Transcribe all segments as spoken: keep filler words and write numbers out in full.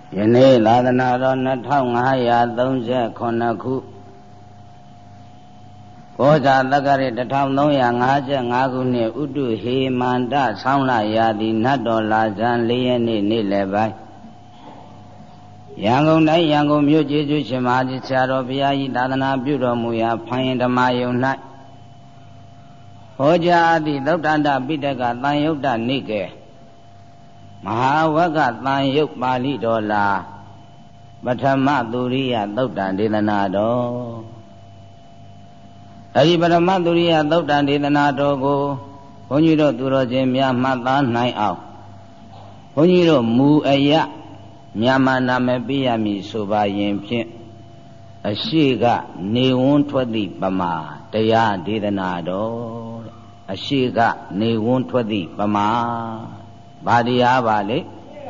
ယနေ့သာသနာတော်နှစ်ထောင်ငါးရာသုံးဆယ်ခုနှစ်ခုကောဇာတက္ကရာတစ်ထောင်သုံးရာငါးဆယ်ငါးခုနှစ်ဥတုဟေမန္တဆောင်းလရာသီနတ်တော်လာဇန်လေးရက်နေ့နေ့လယ်ပိုင်းရန်ကုန်တိုင်းရန်ကုန်မြို့ကျေးဇူးရှင်မဟာကြီးဆရာတော်ဘုရားကြီးသာသနာပြုတော်မူရာဖိုင်ဓမ္မယုံ၌ဟောကြားသည့်သုတ္တန္တပိဋကသံယုတ်တနိကေမဟာဝဂ္ဂသံယုတ်ပါဠိတော်လာပထမသူရိယသုတ်တံဒေသနာတော်အဲဒီပထမသူရိယသုတ်တံဒေသနာတော်ကိုဘုန်းကြီးတို့သူတော်ချင်းများမှတ်သားနိုင်အောင်ဘုန်းကြီးတို့မူအယမြန်မာနာမည်ပြရမည်ဆိုပါရင်ဖြင့်အရှိကနေဝန်းထွက်သည့်ပမာတရားဒေသနာတော်အရှိကနေဝန်းထွက်သည့်ပမာဘာတရားပါလေ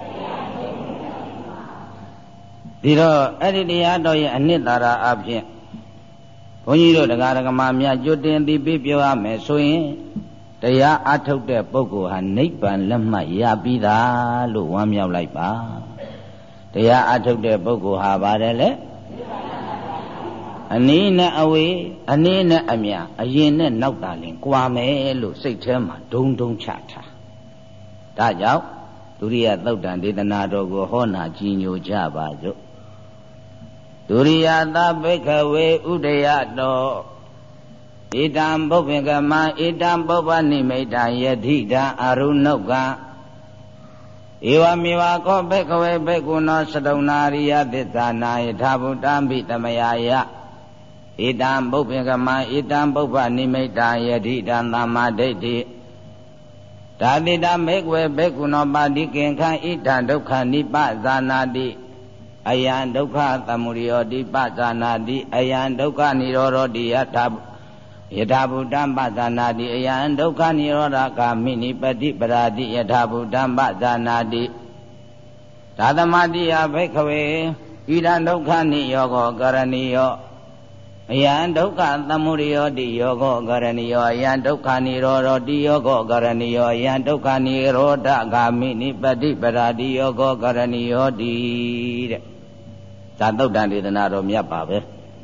ဒီတော့အဲ့ဒီတရားတော်ရဲ့အနှစ်သာရအဖြစ်ဘုန်းကြီးတို့တရားဓမ္မများကြွတင်ပြီးပြပြောရမယ်ဆိုရင်တရားအထုတ်တဲ့ပုဂ္ဂိုလ်ဟာနိဗ္ဗာန်လက်မှတ်ရပြီးသားလို့ဝမ်းမြောက်လိုက်ပါတရားအထုတ်တဲ့ပုဂ္ဂိုလ်ဟာပါတယ်လေအနည်းနဲ့အဝေးအနည်းနဲ့အများအရင်နဲ့နောက်တာလင်ကြွာမယ်လို့စိတ်ထဲမှာဒုံဒုံချထားဒါကြောင့်ဒုရိယသုတ်တံဒေသနာတော်ကိုဟောနာကြည်ညိုကြပါစို့ဒုရိယသဘိကဝေဥဒယတောဣတံပုပ္ပင်္ဂမဣတံပုပ္ပနိမိတံယတိတံအရုဏုကံဧဝမေဝကောဘိကဝေဘိက္ခုနောသတုံနာရိယသစ္စာနာယထာဘုတ္တံပိတမယာယဣတံပုပ္ပင်္ဂမဣတံပုပ္ပနိမိတံယတိတံသမ္မာဒိဋ္ဌိဒါတိတမေကွေဘေကုဏပါတိကိဉ္ခဣဒံဒုက္ခနိပဇာနာတိအယံဒုက္ခသမုဒယောတိပဇာနာတိအယံဒုက္ခនិရောဓောတိယထာယထာဘုတ္တံပဇာနာတိအယံဒုက္ခនិရောဓဂာမိနိပတိပရာတိယထာဘုတ္တံပဇာနာတိသာသမတိယဘိက္ခဝေဣဒံဒုက္ခនិယောဂောကရဏီယောအယံဒုက္ခသမုဒယောတိယောဂောကရဏီယောအယံဒုက္ခនិရောဓောတိယောဂောကရဏီယောအယံဒုက္ခនិရောဓဂာမိနိပတိပရာတိယောဂောကရဏီယောတိတဲ့သာသုတ်တံဒေသနာတော်မြတ်ပါပဲ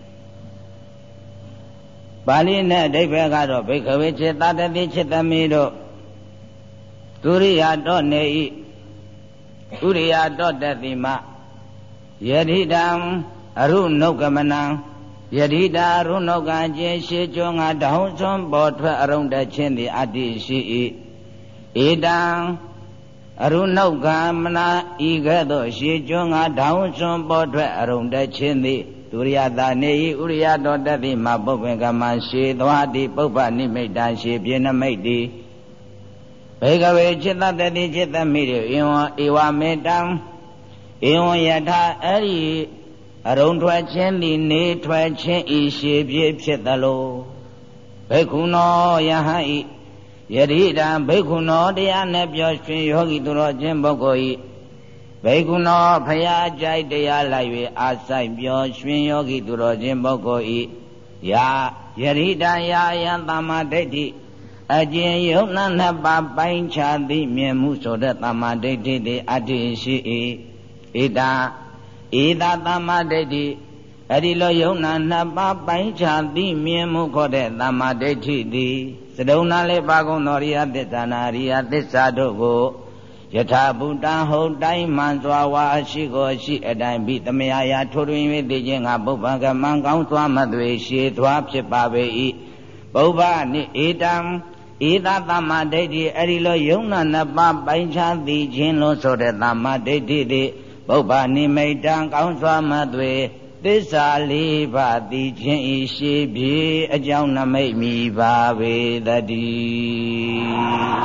ပါဠိနဲ့အဓိပ္ပာယ်ကတော့ဘိက္ခဝေจิตတတိจิตသမီးတို့ဒုရိယတောနေဤဥရိယတောတတိမယတိတံအရုဏုကမနံယတိတာရုဏုကံကျေရှိကျွငါတောင်းစွန်ပေါ်ထွက်အရုံတချင်းသည်အတ္တိရှိ၏ဧတံအရုဏုကံမနာဤကဲ့သို့ရှိကျွငါတောင်းစွန်ပေါ်ထွက်အရုံတချင်းသည်ဒုရိယတာနေဤဥရိယတောတတိမပုပ္ပင်္ဂမရှိသွားတိပုပ္ပနိမိတ်တံရှိပြေနမိတ်တိဘေကဝေจิตတတိจิตသမိတွေဧဝံဧဝမေတံဧဝံယထာအဲ့ဒီအရုံထွက်ခြင်းသည်နေထွက်ခြင်းဤရှိပြေဖြစ်သလိုဘိက္ခုနောယဟံဤယတိတံဘိက္ခုနောတရားနဲ့ပြောရွှင်ယောဂီသူတော်ချင်းပုဂ္ဂိုလ်ဤဘိက္ခုနောဖရာကြိုက်တရားလိုက်၍အာဆိုင်ပြောရွှင်ယောဂီသူတော်ချင်းပုဂ္ဂိုလ်ဤယာယတိတံယာယံသမ္မာဒိဋ္ဌိအကျဉ်ယုံနာနှစ်ပါးပိုင်းခြားသည်မြင်မှုဆိုတဲ့သမ္မာဒိဋ္ဌိသည်အတ္တိရှိ၏ဣဒံဧသာသမ္မာဒိဋ္ဌိအဲ့ဒီလိုယုံနာနှစ်ပါးပိုင်းခြားသည်မြင်မှုခေါ်တဲ့သမ္မာဒိဋ္ဌိသည်စတုံနာလေးပါကုန်သောရိယသစ္စာနာရိယသစ္စာတို့ကိုယထာဘုတ္တံဟုတ်တိုင်းမှန်စွာဝါရှိကိုရှိအတိုင်းပြီးသမယယာထိုးတွင်၍သိခြင်းကပုဗ္ဗံကမံကောင်းစွာမသွေရှည်သွားဖြစ်ပါပေ၏ပုဗ္ဗနိဧတံဧသာသမ္မာဒိဋ္ဌိအဲ့ဒီလိုယုံနာနှစ်ပါးပိုင်းခြားသည်ခြင်းလို့ဆိုတဲ့သမ္မာဒိဋ္ဌိသည်ပုဗ္ဗနိမိတ်တံကောင်းစွာမသွေသစ္စာလေးပါးသိခြင်းဤရှိပြေအကြောင်းနမိတ်မိပါပေတည်း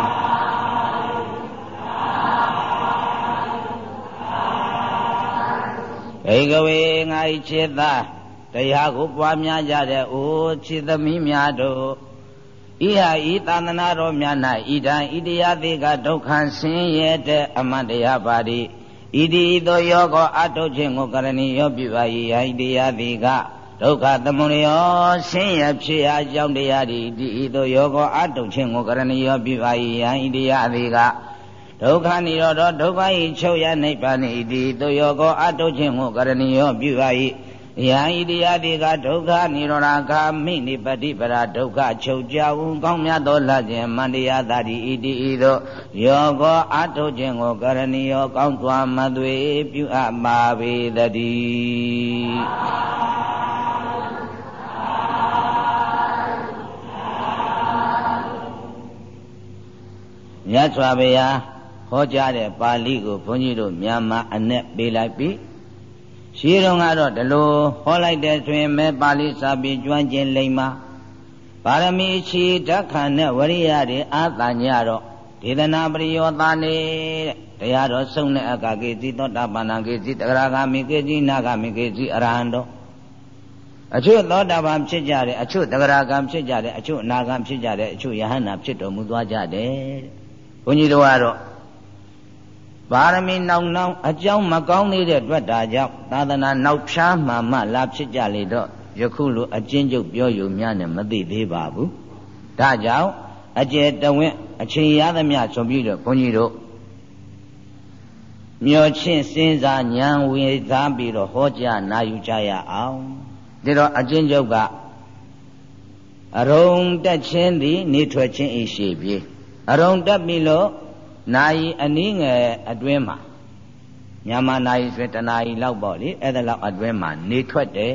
ဘေကဝေငါဤခြေသားတရားကိုပွားများကြတဲ့အိုခြေသမီးများတို့ဤဟာဤသာသနာတော်များ၌ဤတံဤတရားသေးကဒုက္ခဆင်းရဲတဲ့အမှန်တရားပါသည်ဣတိသောယောကောအတုခြင်းကိုကရဏီယောပြုပါ၏ဟိတရားသည်ကဒုက္ခသမုဒယောဆင်းရဲဖြစ်ရာကြောင့်တရားသည်ဣတိသောယောကောအတုခြင်းကိုကရဏီယောပြုပါ၏ဟိတရားသည်ကဒုက္ခនិရောဓဒုက္ခဤချုပ်ရနိဗ္ဗာန်ဤတိသူယောကောအတုခြင်းကိုကရဏီယောပြုပါ၏ယံဤတရားတိကဒုက္ခនិရောဓဂာမိနိပတိပရာဒုက္ခချုပ်ကြဝံကောင်းမြတ်သောလခြင်းမန္တရားသာတိဤတိဤသို့ယောကောအတုခြင်းကိုကရဏီယောကောင်းစွာမသွေပြုအပ်ပါပေတည်းမြတ်စွာဘုရားဟောကြားတဲ့ပါဠိကိုဘုန်းကြီးတို့မြန်မာအနဲ့ပေးလိုက်ပြီရှင်းတော့ကတော့ဒီလိုဟောလိုက်တဲ့ဆိုရင်မဲပါဠိစာပေကျွမ်းကျင်လိမ့်မှာပါရမီချီဓက္ခဏနဲ့ဝရိယတွေအာသညတော့ဒေသနာပရိယောသာနေတဲ့တရားတော်ဆုံးတဲ့အကကေတိသောတာပန္နကေတိတဂရဂာမိကေတိနာဂာမိကေတိအရဟံတော်အချို့သောတာပန်ဖြစ်ကြတယ်အချို့တဂရဂံဖြစ်ကြတယ်အချို့အနာဂံဖြစ်ကြတယ်အချို့ယဟန္တာဖြစ်တော်မူသွားကြတယ်ဘုန်းကြီးတို့ကတော့ပါရမီနောက်နောက်အကြောင်းမကောင်းသေးတဲ့အတွက်ဒါကြောင့်သာသနာနောက်ဖြားမှမှလာဖြစ်ကြလေတော့ယခုလိုအကျဉ်းချုပ်ပြောယူများနဲ့မသိသေးပါဘူးဒါကြောင့်အကျယ်တဝင့်အချိန်ရသမျှဆိုပြီးတော့ဘုန်းကြီးတို့မျောချင်းစဉ်းစားဉာဏ်ဝေသားပြီးတော့ဟောကြားနာယူကြရအောင်ဒါတော့အကျဉ်းချုပ်ကအရုံတက်ခြင်းသည်နေထွက်ခြင်းဤရှိပြေအရုံတက်ပြီးလို့နာယီအနည်းငယ်အတွင်းမှာညမနာယီဆိုတနာယီလောက်ပေါ့လေအဲ့ဒါလောက်အတွင်းမှာနေထွက်တယ်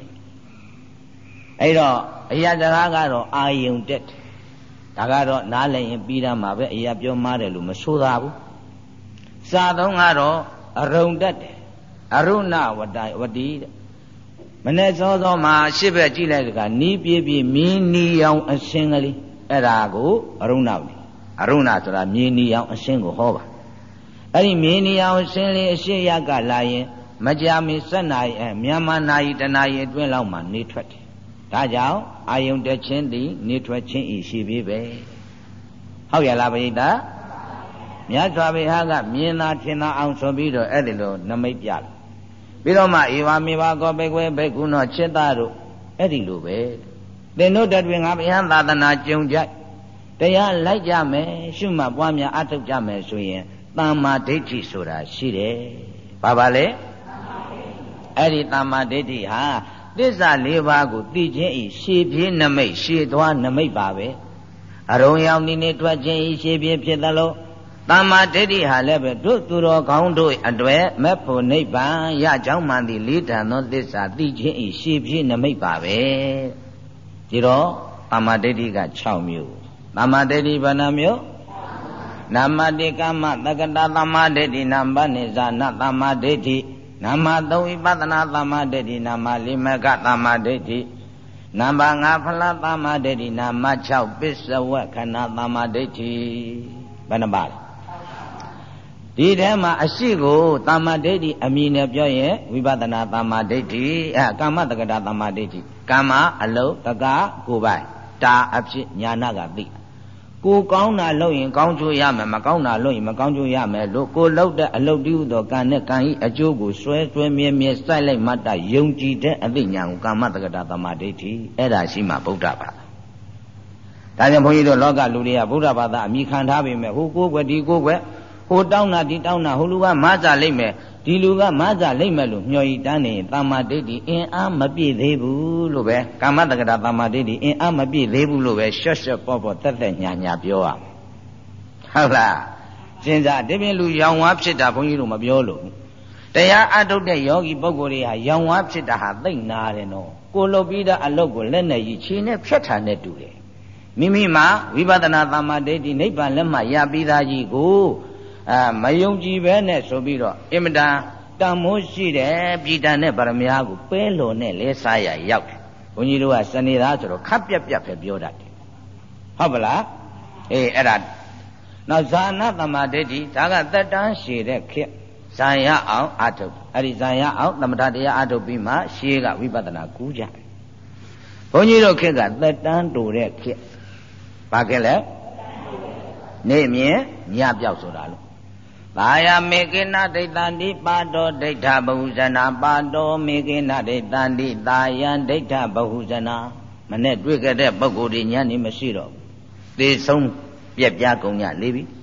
အဲ့တော့အရာစကားကတော့အာယုံတက်တယ်ဒါကတော့နားလည်ရင်ပြီးတာမှာပဲအရာပြောမှားတယ်လို့မဆိုသာဘူးစာသုံးကတော့အရုံတက်တယ်အရုဏဝတ္တဝတိတဲ့မနေ့စောစောမှာရှစ်ဘက်ကြည့်လိုက်တကနီးပြေးပြေးမြင်းနီရောင်အစင်းကလေးအဲ့ဒါကိုအရုဏဝတ္တအရုဏဆိုတာမြင်းနီရောင်အရှင်းကိုဟောပါအဲ့ဒီမြင်းနီရောင်အရှင်းလေးအရှိရကလာရင်မကြာမီစက်နာရီအဲမြန်မာနာရီတနာရီအတွင်းလောက်မှနေထွက်တယ်ဒါကြောင့်အာယုန်တက်ခြင်းသည်နေထွက်ခြင်းဤရှိပြီပဲဟုတ်ရလားပရိသတ်မြတ်စွာဘုရားကမြင်သာထင်သာအောင်ဆိုပြီးတော့အဲ့ဒီလိုနမိတ်ပြတယ်ပြီးတော့မှဧဝမေဝကောဘေကွေဘေကုနောจิตတတို့အဲ့ဒီလိုပဲသင်တို့တတွင်ငါဘုရားသာသနာကြုံကြတရားလိုက်ကြမယ်ရှုမှတ်ပွားများအထုတ်ကြမယ်ဆိုရင်သမ္မာဒိဋ္ဌိဆိုတာရှိတယ်။ဘာပါလဲ။အဲ့ဒီသမ္မာဒိဋ္ဌိဟာသစ္စာလေးပါးကိုသိခြင်းဤရှေပြေးနမိတ်ရှေသွားနမိတ်ပါပဲ။အရုံရောက်နေနေထွက်ခြင်းဤရှေပြေးဖြစ်သလိုသမ္မာဒိဋ္ဌိဟာလည်းပဲတို့သူတော်ကောင်းတို့အတွေ့မဲ့ဖို့နိဗ္ဗာန်ရကြောင်းမှန်သည့်လေးတန်သောသစ္စာသိခြင်းဤရှေပြေးနမိတ်ပါပဲ။ဒီတော့သမ္မာဒိဋ္ဌိက၆မျိုးသမ္မာဒိဋ္ဌိဘယ်နှမျိုးနမတိကမ္မသက္ကတာသမ္မာဒိဋ္ဌိနာမနိဇာနသမ္မာဒိဋ္ဌိနာမသုံးဝိပဿနာသမ္မာဒိဋ္ဌိနာမလိမကသမ္မာဒိဋ္ဌိနံပါတ်၅ဖလားသမ္မာဒိဋ္ဌိနာမ၆ပစ္စဝခဏသမ္မာဒိဋ္ဌိဘယ်နှပါလဲဒီထဲမှာအရှိကိုသမ္မာဒိဋ္ဌိအမည်နဲ့ပြောရင်ဝိပဿနာသမ္မာဒိဋ္ဌိအဲကာမတက္ကတာသမ္မာဒိဋ္ဌိကာမအလုံးတက္ကကိုယ်ပိုင်တာအဖြစ်ညာနာကသိကိုကောင်းတာလုပ်ရင်ကောင်းကျိုးရမယ်မကောင်းတာလုပ်ရင်မကောင်းကျိုးရမယ်လို့ကိုလုပ်တဲ့အလုပ်တည်းဟူသောကံနဲ့ကံဤအကျိုးကိုဆွဲဆွဲမြဲမြဲစိုက်လိုက်မှတ်တယုံကြည်တဲ့အသိဉာဏ်ကိုကာမတက္ကတာသမ္မာဒိဋ္ဌိအဲ့ဒါရှိမှဗုဒ္ဓဘာသာဒါကြောင့်ဘုန်းကြီးတို့လောကလူတွေကဗုဒ္ဓဘာသာအမိခံထားပေမဲ့ဟိုကိုယ်ွယ်ဒီကိုယ်ွယ်ဟိုတောင်းတာဒီတောင်းတာဟိုလူကမဆာလိုက်မယ်ဒီလူကမဆာလိုက်မယ်လို့မျှော်ရည်တန်းနေရင်သမ္မာဒိဋ္ဌိအင်အားမပြည့်သေးဘူးလို့ပဲကာမတက္ကတာသမ္မာဒိဋ္ဌိအင်အားမပြည့်သေးဘူးလို့ပဲရှော့ရှော့ပေါ့ပေါ့တက်တက်ညာညာပြောရဟုတ်လားစဉ်းစားဒီပြင်လူရောင်ဝါဖြစ်တာဘုန်းကြီးတို့မပြောလို့တရားအထုတ်တဲ့ယောဂီပုဂ္ဂိုလ်တွေဟာရောင်ဝါဖြစ်တာဟာသိမ့်နာတယ်နော်ကိုလုတ်ပြီးတဲ့အလုပ်ကိုလက်နဲ့ကြီးခြေနဲ့ဖြတ်ထားနဲ့တူတယ်မိမိမှာဝိပဿနာသမ္မာဒိဋ္ဌိနိဗ္ဗာန်လက်မှရပြီးသားကြီးကိုအာမယုံကြည်ပဲနဲ့ဆိုပြီးတော့အင်မတန်တန်မိုးရှိတယ်ပြည်တန်တဲ့ဗရမ ्या ကိုပဲလွန်နဲ့လဲစားရရောက်တယ်ဘုန်းကြီးတို့ကစနေသားဆိုတော့ခပ်ပြက်ပြက်ပဲပြောတတ်တယ်ဟုတ်ပလားအေးအဲ့ဒါနောက်ဇာနာသမ္မာဒိဋ္ဌိဒါကသက်တမ်းရှည်တဲ့ခေတ်ဇာရအောင်အထုတ်အဲ့ဒီဇာရအောင်သမထတရားအထုတ်ပြီးမှရှေးကဝိပဿနာကူးကြတယ်ဘုန်းကြီးတို့ခေတ်ကသက်တမ်းတူတဲ့ခေတ်ဘာခေတ်လဲနေမြင်ညပြောက်ဆိုတာလို့သာယမေကိနဒိဋ္ဌန္တိပါတောဒိဋ္ဌဘဟုဇနာပါတောမေကိနဒိဋ္ဌန္တိသာယံဒိဋ္ဌဘဟုဇနာမနဲ့တွေ့ကြတဲ့ပုဂ္ဂိုလ်တွေညနေမရှိတော့ဘူးသေဆုံးပြက်ပြားကုန်ကြလေပြီ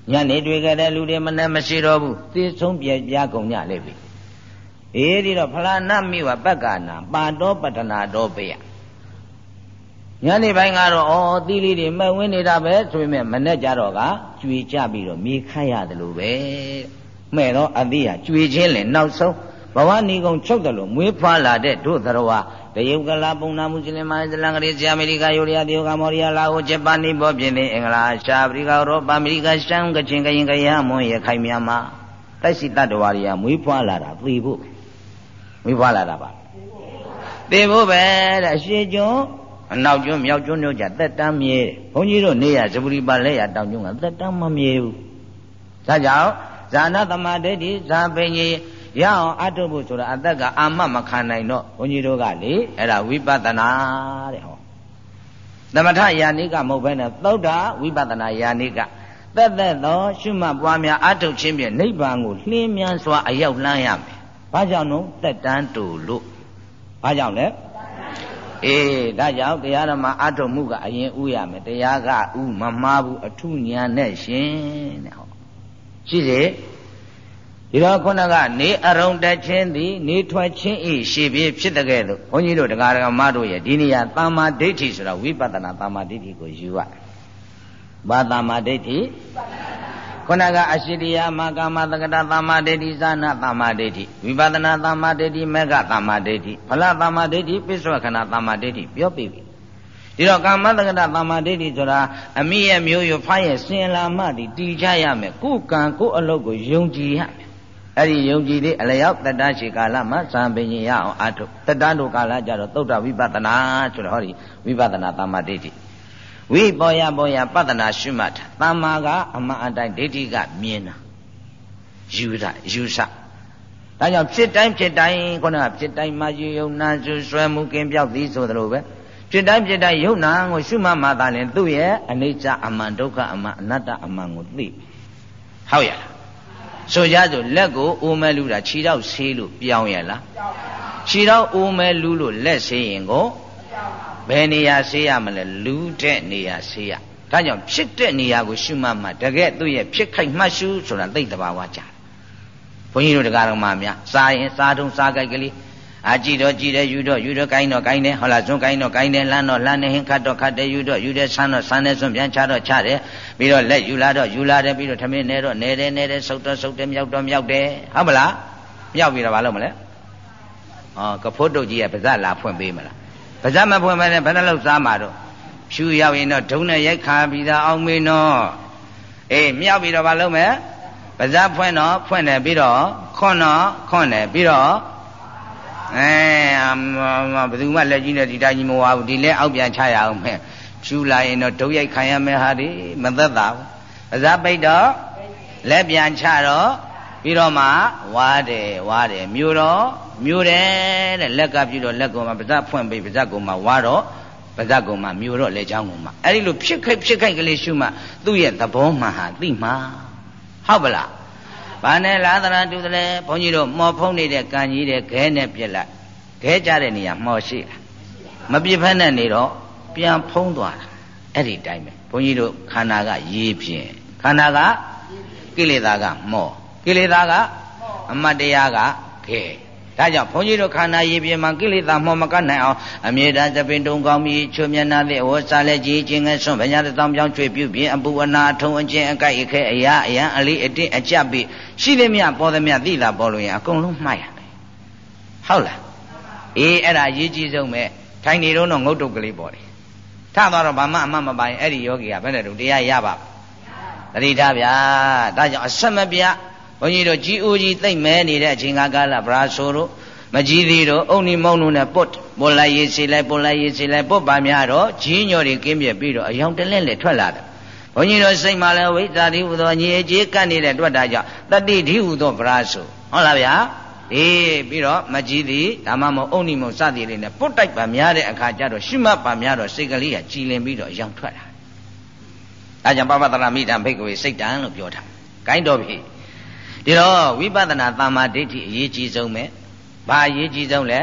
ညနေတွေ့ကြတဲ့လူတွေမနဲ့မရှိတော့ဘူးသိဆုံးပြပြကုန်ကြလိမ့်ပြီအေးဒီတော့ဖလာနာမိဝပက္ကနာပါတော်ပတ္တနာတော်ပေယညနေပိုင်းကတော့ဩသီးလေးတွေမဲ့ဝင်းနေတာပဲဆိုပေမဲ့မနဲ့ကြတော့ကကျွေကြပြီးတော့မြေခတ်ရတယ်လို့ပဲမဲ့တော့အတိဟာကျွေချင်းလေနောက်ဆုံးဘဝဏီကုံချုပ်တယ်လို့မွေးဖွားလာတဲ့တို့သရဝတရုတ်ကလာပုံနာမွတ်စလင်မအစ္စလမ်ကလေးဆီအမေရိကယူရီးယားတရုတ်ကမော်ရီးယားလာအိုဂျပန်နီပေါ်ပြင်နေအင်္ဂလာရှားအာဖရိကဥရောပအမေရိကရှမ်းကချင်ကရင်ကရမွန်ရခိုင်မြန်မာတိုက်စီတတ္တဝါတွေကမွေးဖွားလာတာသေဖို့မွေးဖွားလာတာပါသေဖို့ပဲတဲ့အရှိကျွန်းအနောက်ကျွန်းမြောက်ကျွန်းတို့ကြသက်တမ်းမြဲဘုန်းကြီးတို့နေရဇဗုရိပါလက်ရတောင်ကျွန်းကသက်တမ်းမမြဲဘူးဒါကြောင့်ဇာနာသမာဓိတိဇာပင်ကြီးရအောင်အထုဖို့ဆိုတာအသက်ကအမတ်မခံနိုင်တော့ဘုန်းကြီးတို့ကလေအဲ့ဒါဝိပဿနာတဲ့ဟောသမထယာနိကမဟုတ်ဘဲနဲ့သုဒ္ဓဝိပဿနာယာနိကသက်သက်သောရှုမှတ်ပွားများအထုခြင်းဖြင့်နိဗ္ဗာန်ကိုလှင်းမြန်စွာအရောက်လှမ်းရမယ်ဘာကြောင့်လို့သက်တမ်းတူလို့ဘာကြောင့်လဲအေးဒါကြောင့်တရားဓမ္မအထုမှုကအရင်ဥရမယ်တရားကဥမမှားဘူးအထုဉာဏ်နဲ့ရှင်တဲ့ဟောရှိစေဒီတော့ခုနကနေအရုံတက်ခြင်းသည်နေထွက်ခြင်းဤရှိပြီးဖြစ်တဲ့ကဲ့သို့ဘုန်းကြီးတို့တရားဓမ္မတို့ရဲ့ဒီနေရာသမ္မာဒိဋ္ဌိဆိုတာဝိပဿနာသမ္မာဒိဋ္ဌိကိုယူရဘာသမ္မာဒိဋ္ဌိခုနကအရှိရိယမကာမတက္ကတာသမ္မာဒိဋ္ဌိဇာနာသမ္မာဒိဋ္ဌိဝိပဿနာသမ္မာဒိဋ္ဌိမေဃသမ္မာဒိဋ္ဌိဖလသမ္မာဒိဋ္ဌိပိစ္ဆွခဏသမ္မာဒိဋ္ဌိပြောပြပြီဒီတော့ကာမတက္ကတာသမ္မာဒိဋ္ဌိဆိုတာအမိရဲ့မျိုးရဖားရဲ့စင်လာမှတည်တည်ကြရမယ်ကိုယ်ကံကိုယ်အလုပ်ကိုယုံကြည်ရမယ်အဲ့ဒီယုံကြည်လေးအလျောက်တတ္တရှိကာလမှာဇံပင်ရအောင်အထုတတ္တတို့ကာလကြတော့သုဒ္ဓဝိပဿနာဆိုတော့ဟောဒီဝိပဿနာသမ္မာဒိဋ္ဌိဝိပေါ်ရပေါ်ရပဿနာရှုမှတ်တာသမ္မာကအမှန်အတိုင်းဒိဋ္ဌိကမြင်တာယူတာယူဆဒါကြောင့်ဖြစ်တိုင်းဖြစ်တိုင်းခုနကဖြစ်တိုင်းမှာယူယုံနာစုဆွဲမှုကင်းပြောက်သည်ဆိုသလိုပဲဖြစ်တိုင်းဖြစ်တိုင်းယုံနာကိုရှုမှတ်မှသာလင်သူ့ရဲ့အနိစ္စအမှန်ဒုက္ခအမှန်အနတ္တအမှန်ကိုသိဟုတ်ရလားဆိုကြဆိုလက်ကိုအိုးမဲလူတာခြေတော့ဆေးလို့ပြောင်းရလားခြေတော့အိုးမဲလူလို့လက်ဆေးရင်ကိုဘယ်နေရာဆေးရမလဲလူတဲ့နေရာဆေးရဒါကြောင့်ဖြစ်တဲ့နေရာကိုရှုမှတ်မှတကယ်သူ့ရဲ့ဖြစ်ခိုက်မှတ်ရှုဆိုတာသိတဲ့ဘာဝကြဘုန်းကြီးတို့တရားတော်မှာများစားရင်စားတုံးစားကြိုက်ကလေးအာကြည့်တော့ကြည့်တယ်ယူတော့ယူတော့ကိုင်းတော့ကိုင်းတယ်ဟောလားဇွန်းကိုင်းတော့ကိုင်းတယ်လှမ်းတော့လှမ်းတယ်ဟင်ခတ်တော့ခတ်တယ်ယူတော့ယူတယ်ဆန်းတော့ဆန်းတယ်ဇွန်းပြန်ချတော့ချတယ်ပြီးတော့လက်ယူလာတော့ယူလာတယ်ပြီးတော့ထမင်းနေတော့နေတယ်နေတယ်ဆုပ်တော့ဆုပ်တယ်မြောက်တော့မြောက်တယ်ဟုတ်မလားမြောက်ပြီးတော့ဘာလုပ်မလဲဩကဖို့တုတ်ကြီးကပါဇက်လာဖွင့်ပေးမလားပါဇက်မဖွင့်မနဲ့ဘယ်နှလောက်စားမှာတော့ဖြူရောက်ရင်တော့ဒုံနဲ့ရိုက်ခါပြီးသားအောင်မင်းတော့အေးမြောက်ပြီးတော့ဘာလုပ်မလဲပါဇက်ဖွင့်တော့ဖွင့်တယ်ပြီးတော့ခွန်းတော့ခွန်းတယ်ပြီးတော့အဲဘယ်သူမှလက်ကြီးနဲ့ဒီတိုင်းကြီးမဝါဘူးဒီလဲအောက်ပြန်ချရအောင်မယ်ဖြူလာရင်တော့ဒုတ်ရိုက်ခံရမယ်ဟာဒီမသက်သာဘူးပါဇက်ပိတ်တော့လက်ပြန်ချတော့ပြီးတော့မှဝါတယ်ဝါတယ်မျိုးတော့မျိုးတယ်တဲ့လက်ကပြီးတော့လက်ကောင်မှာပါဇက်ဖွင့်ပြီးပါဇက်ကောင်မှာဝါတော့ပါဇက်ကောင်မှာမျိုးတော့လက်ချောင်းကောင်မှာအဲ့ဒီလိုဖြစ်ခိုက်ဖြစ်ခိုက်ကလေးရှုမှသူ့ရဲ့သဘောမှဟာသိမှာဟုတ်ပလားဘာနဲ့လားသရတူတယ်လဲဘုန်းကြီးတို့မော်ဖုံးနေတဲ့ကံကြီးတဲ့ခဲနဲ့ပြက်လိုက်ခဲကြတဲ့နေရာမော်ရှိလားမပြစ်ဖက်နဲ့နေတော့ပြန်ဖုံးသွားတာအဲ့ဒီတိုင်းပဲဘုန်းကြီးတို့ခန္ဓာကရေးပြင်းခန္ဓာကကိလေသာကမော်ကိလေသာကအမတ်တရားကခဲဒါကြောင့်ဘုန်းကြီးတို့ခန္ဓာရေးပြင်းမှာကိလေသာမော်မကနိုင်အောင်အမြဲတမ်းသပင်တုံကောင်းပြီးချွမျက်နှာသည်ဝတ်စားလက်ကြီးခြင်းငယ်ဆွန့်ဗညာတောင်ပြောင်းချွေပြုပြင်အပူအနာထုံအကျဉ်အကြိုက်အခဲအရာအယံအလေးအတင်းအကြပ်ပြီးရှိသည်မြပေါ်သည်မြသိတာပေါ်လို့ရင်အကုန်လုံးမှတ်ရတယ်ဟုတ်လားအေးအဲ့ဒါရေးကြည့်ဆုံးပဲထိုင်နေတော့ငုတ်တုတ်ကလေးပေါ်တယ်ထသွားတော့ဘာမှအမှတ်မပိုင်အဲ့ဒီယောဂီကဘယ်နဲ့တော့တရားရပါသတိထားဗျာဒါကြောင့်အဆက်မပြတ်ဘုန်းကြီးတို့ကြီးဦးကြီးသိမ့်မဲနေတဲ့အချိန်ကာလဗရာဆိုတို့မကြီးသေးတို့အုံနီမုံတို့နဲ့ပုတ်ပုတ်လိုက်ရေးစီလိုက်ပုတ်လိုက်ရေးစီလိုက်ပုတ်ပါများတော့ကြီးညော်တွေကင်းပြပြီးတော့အယောင်တလဲလဲထွက်လာတယ်ဘုန်းကြီးတို့စိတ်မှလည်းဝိဇ္ဇာတိဟူသောညီအကျေးကပ်နေတဲ့တွက်တာကြောင့်တတိဓိဟူသောဗရာဆိုဟုတ်လားဗျာအေးပြီးတော့မကြီးသည်ဒါမှမဟုတ်အုံနီမုံစသည်လေးနဲ့ပုတ်တိုက်ပါများတဲ့အခါကျတော့ရှုမှတ်ပါများတော့စိတ်ကလေးကကြည်လင်ပြီးတော့အယောင်ထွက်လာဒါကြောင့်ပပတရမိတံဘိက္ခဝေစိတ်တံလို့ပြောတာဂိုင်းတော်ပြီဒီတော့ဝိပဿနာသမ္မာဒိဋ္ဌိအရေးကြီးဆုံးပဲဘာအရေးကြီးဆုံးလဲ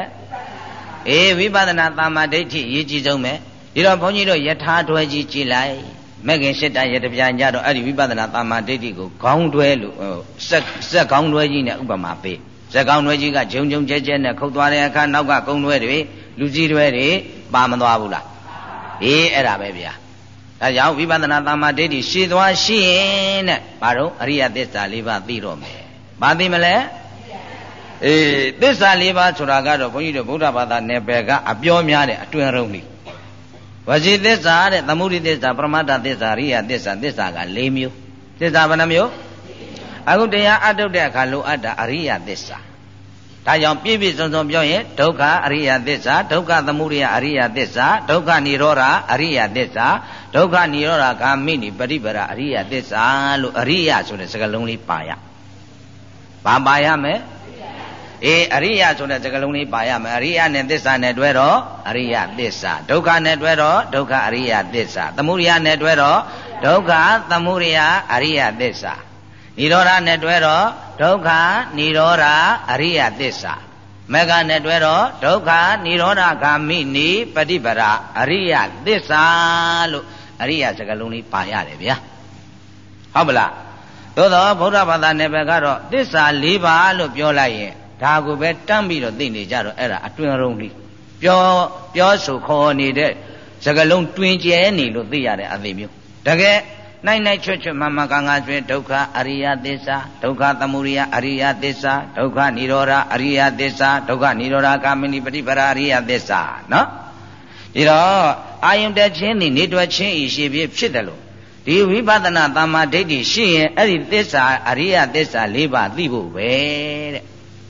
အေးဝိပဿနာသမ္မာဒိဋ္ဌိအရေးကြီးဆုံးပဲဒီတော့ဘုန်းကြီးတို့ယထာတွဲကြီးကြည်လိုက်မဲ့ခင်ရှစ်တန်ရတပြန်ကြတော့အဲ့ဒီဝိပဿနာသမ္မာဒိဋ္ဌိကိုခေါင်းတွဲလို့စက်စက်ခေါင်းတွဲကြီးနဲ့ဥပမာပေးစက်ခေါင်းတွဲကြီးကဂျုံဂျုံကျဲကျဲနဲ့ခုတ်သွားတဲ့အခါနောက်ကကုန်းတွဲတွေလူကြီးတွဲတွေပါမသွားဘူးလားအေးအဲ့ဒါပဲဗျာဒါကြောင့်ဝိပဿနာသမ္မာဒိဋ္ဌိရှည်သွားရှိရင်တဲ့ဘာလို့အရိယသစ္စာ၄ပါးသိတော့မယ်ဘာသိမလဲအေးသစ္စာ၄ပါးဆိုတာကတော့ဘုန်းကြီးတို့ဗုဒ္ဓဘာသာနယ်ပယ်ကအပြောများတဲ့အတွင်ရုံးလေးဝစီသစ္စာတဲ့သမုဒိသစ္စာပရမတ္ထသစ္စာအရိယသစ္စာသစ္စာက၄မျိုးသစ္စာဘယ်နှမျိုးအခုတရားအထုတ်တဲ့အခါလိုအပ်တာအရိယသစ္စာဒါကြောင့်ပြည့်ပြည့်စုံစုံပြောရင်ဒုက္ခအရိယသစ္စာဒုက္ခသမုဒယအရိယသစ္စာဒုက္ခនិရောဓအရိယသစ္စာဒုက္ခនិရောဓဂာမိနိပฏิပဒါအရိယသစ္စာလို့အရိယဆိုတဲ့စကားလုံးလေးပါရဘာပါရမယ်အေးအရိယဆိုတဲ့စကားလုံးလေးပါရမယ်အရိယနဲ့သစ္စာနဲ့တွဲတော့အရိယသစ္စာဒုက္ခနဲ့တွဲတော့ဒုက္ခအရိယသစ္စာသမုဒယနဲ့တွဲတော့ဒုက္ခသမုဒယအရိယသစ္စာនិရောဓနဲ့တွဲတော့ဒုက္ခនិရောဓအရိယသစ္စာမဂ္ဂနဲ့တွဲတော့ဒုက္ခនិရောဓဂာမိနိပฏิပဒါအရိယသစ္စာလို့အရိယစကားလုံးလေးပါရတယ်ဗျာဟုတ်ပလားသို့တော့ဗုဒ္ဓဘာသာနယ်ပယ်ကတော့သစ္စာ၄ပါးလို့ပြောလိုက်ရင်ဒါကိုပဲတမ်းပြီးတော့သိနေကြတော့အဲ့ဒါအတွင်ရုံးလေးပြောပြောဆိုခေါ်နေတဲ့စကားလုံးတွင်ကျဲနေလို့သိရတဲ့အသိမျိုးတကယ်နိုင်နိုင်ချွတ်ချွတ်မှန်မှန်ကန်ကန်ကျွဲဒုက္ခအရိယသစ္စာဒုက္ခသမုဒယအရိယသစ္စာဒုက္ခនិရောဓအရိယသစ္စာဒုက္ခនិရောဓဂာမိနိပฏิပဒါအရိယသစ္စာနော်ဒီတော့အာယုန်တက်ခြင်းဒီနေတွက်ခြင်းဤရှိဖြစ်ဖြစ်တယ်လို့ဒီဝိပဿနာသမ္မာဒိဋ္ဌိရှိရင်အဲ့ဒီသစ္စာအရိယသစ္စာ၄ပါးသိဖို့ပဲတဲ့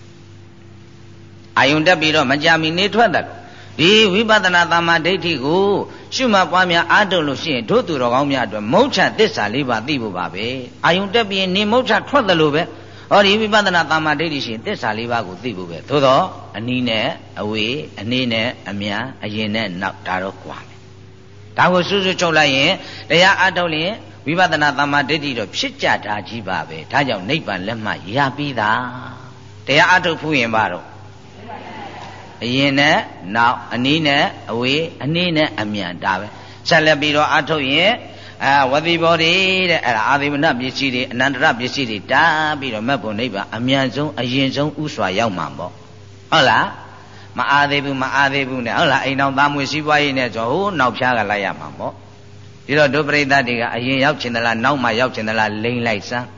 အာယုန်တက်ပြီးတော့မကြမီနေထွက်တယ်ဒီဝိပဿနာသမ္မာဒိဋ္ဌိကိုရှုမှတ်ပွားများအားထုတ်လို့ရှိရင်တို့သူတော်ကောင်းများအတွက်မုဋ္ဌသစ္စာ၄ပါးသိဖို့ပါပဲအာယုန်တက်ပြီးနေမုဋ္ဌထွက်တယ်လို့ပဲဟောဒီဝိပဿနာသမ္မာဒိဋ္ဌိရှိရင်သစ္စာ၄ပါးကိုသိဖို့ပဲသို့တော့အနည်းနဲ့အဝေးအနည်းနဲ့အများအရင်နဲ့နောက်ဒါတော့ကွာမယ်ဒါကိုစွစွချုပ်လိုက်ရင်တရားအားထုတ်ရင်ဝိပဿနာသမ္မာဒိဋ္ဌိတော့ဖြစ်ကြတာကြီးပါပဲဒါကြောင့်နိဗ္ဗာန်လက်မှရပြီးသားတရားအားထုတ်ဖို့ရင်ပါတော့အရင်နဲ့နောက်အနည်းနဲ့အဝေးအနည်းနဲ့အမြန်ဒါပဲဆက်လက်ပြီးတော့အထုတ်ရင်အာဝတိဘောဓိတဲ့အဲ့ဒါအာသေဝနပစ္စည်းတွေအနန္တရပစ္စည်းတွေတားပြီးတော့မက်ဖို့နိဗ္ဗာန်အမြန်ဆုံးအရင်ဆုံးဥစွာရောက်မှာပေါ့ဟုတ်လားမအားသေးဘူးမအားသေးဘူးနဲ့ဟုတ်လားအိမ်တော်သားမွေစည်းပွားရေးနဲ့ဆိုဟိုးနောက်ဖြားကလိုက်ရမှာပေါ့ဒီတော့ဒုပရိသတ်တွေကအရင်ရောက်ချင်သလားနောက်မှရောက်ချင်သလားလိမ့်လိုက်စမ်း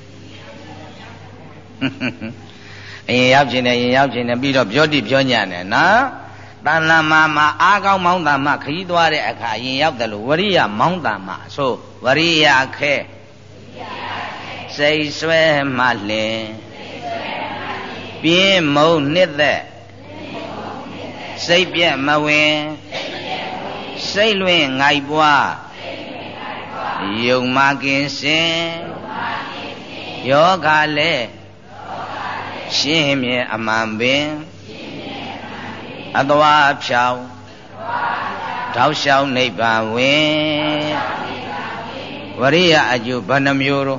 အရင်ရောက်ခြင်းနဲ့ရင်ရောက်ခြင်းနဲ့ပြီးတော့ပြောတိပြောညံ့တယ်နော်တဏ္ဍမာမှာအားကောင်းမောင်းတာမှခရီးသွားတဲ့အခါရင်ရောက်တယ်လို့ဝရိယမောင်းတာမှဆိုဝရိယခဲစိတ်ဆွဲမှလင်ပြင်းမုံနှစ်သက်စိတ်ပြက်မဝင်စိတ်လွင်ငိုက်ပွားယုံမကင်းစင်ယောဂလည်းရှင်းမြဲအမှန်ပင်အသွားဖြောင်းတောက်လျှောက်နိဗ္ဗာန်ဝင်ဝရိယအကျိုးဘယ်နှမျိုးတော့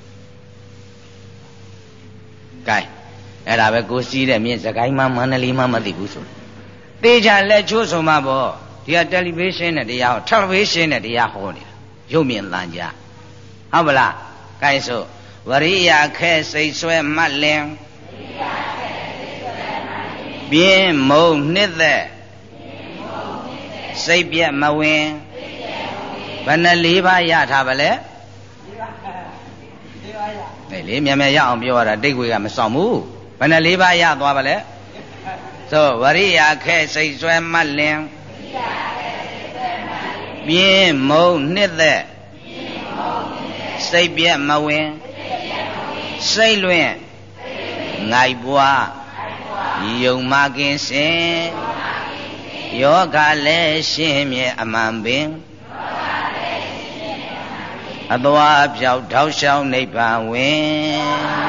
ကဲအဲ့ဒါပဲကိုစီးတဲ့မြင့်စကိုင်းမှမန္တလေးမှမသိဘူးဆိုတေချာလက်ချိုးဆိုမှပေါ့ဒီကတယ်လီဗေးရှင်းနဲ့တရားဟောတယ်လီဗေးရှင်းနဲ့တရားဟောနေတာရုပ်မြင်သံကြားဟုတ်ပါလားကဲဆိုဝရိယခဲစိတ်ဆွဲမှတ်လင်ပြင်းမုံနှစ်သက်စိတ်ပြက်မဝင်ဘယ်နှလေးပါးရထားပါလဲနေလေမြန်မြန်ရအောင်ပြောရတာတိတ်ခွေကမဆောင်ဘူးဘယ်နှလေးပါးရသွားပါလဲဆိုဝရိယခဲစိတ်ဆွဲမှတ်လင်ပြင်းမုံနှစ်သက်စိတ်ပြက်မဝင်စိတ်လွင်ငိုက်ပွားယုံမကင်းစင်ယောဂလည်းရှင်းမြဲအမှန်ပင်အသွားပြောက်ထောက်လျှောက်နိဗ္ဗာန်ဝင်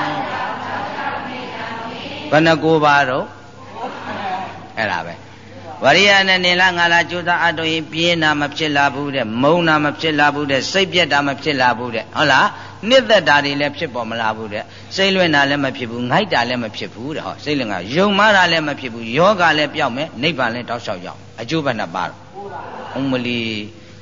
ဘယ်နှကိုပါတော့အဲ့ဒါပဲဝရိယနဲ့နေလားငါလားကြိုးစားအပ်တော့ရင်ပြင်းတာမဖြစ်လာဘူးတဲ့မုန်းတာမဖြစ်လာဘူးတဲ့စိတ်ပြက်တာမဖြစ်လာဘူးတဲ့ဟုတ်လားနှစ်သက်တာတွေလည်းဖြစ်ပေါ်မလာဘူးတဲ့စိတ်လွင့်တာလည်းမဖြစ်ဘူးငိုက်တာလည်းမဖြစ်ဘူးတဲ့ဟောစိတ်လွင့်ကယုံမာတာလည်းမဖြစ်ဘူးယောဂလည်းပြောက်မယ်နိဗ္ဗာန်လည်းတောက်လျှောက်ရောက်အကျိုးဘယ်နှပါတော့အုံးမလီ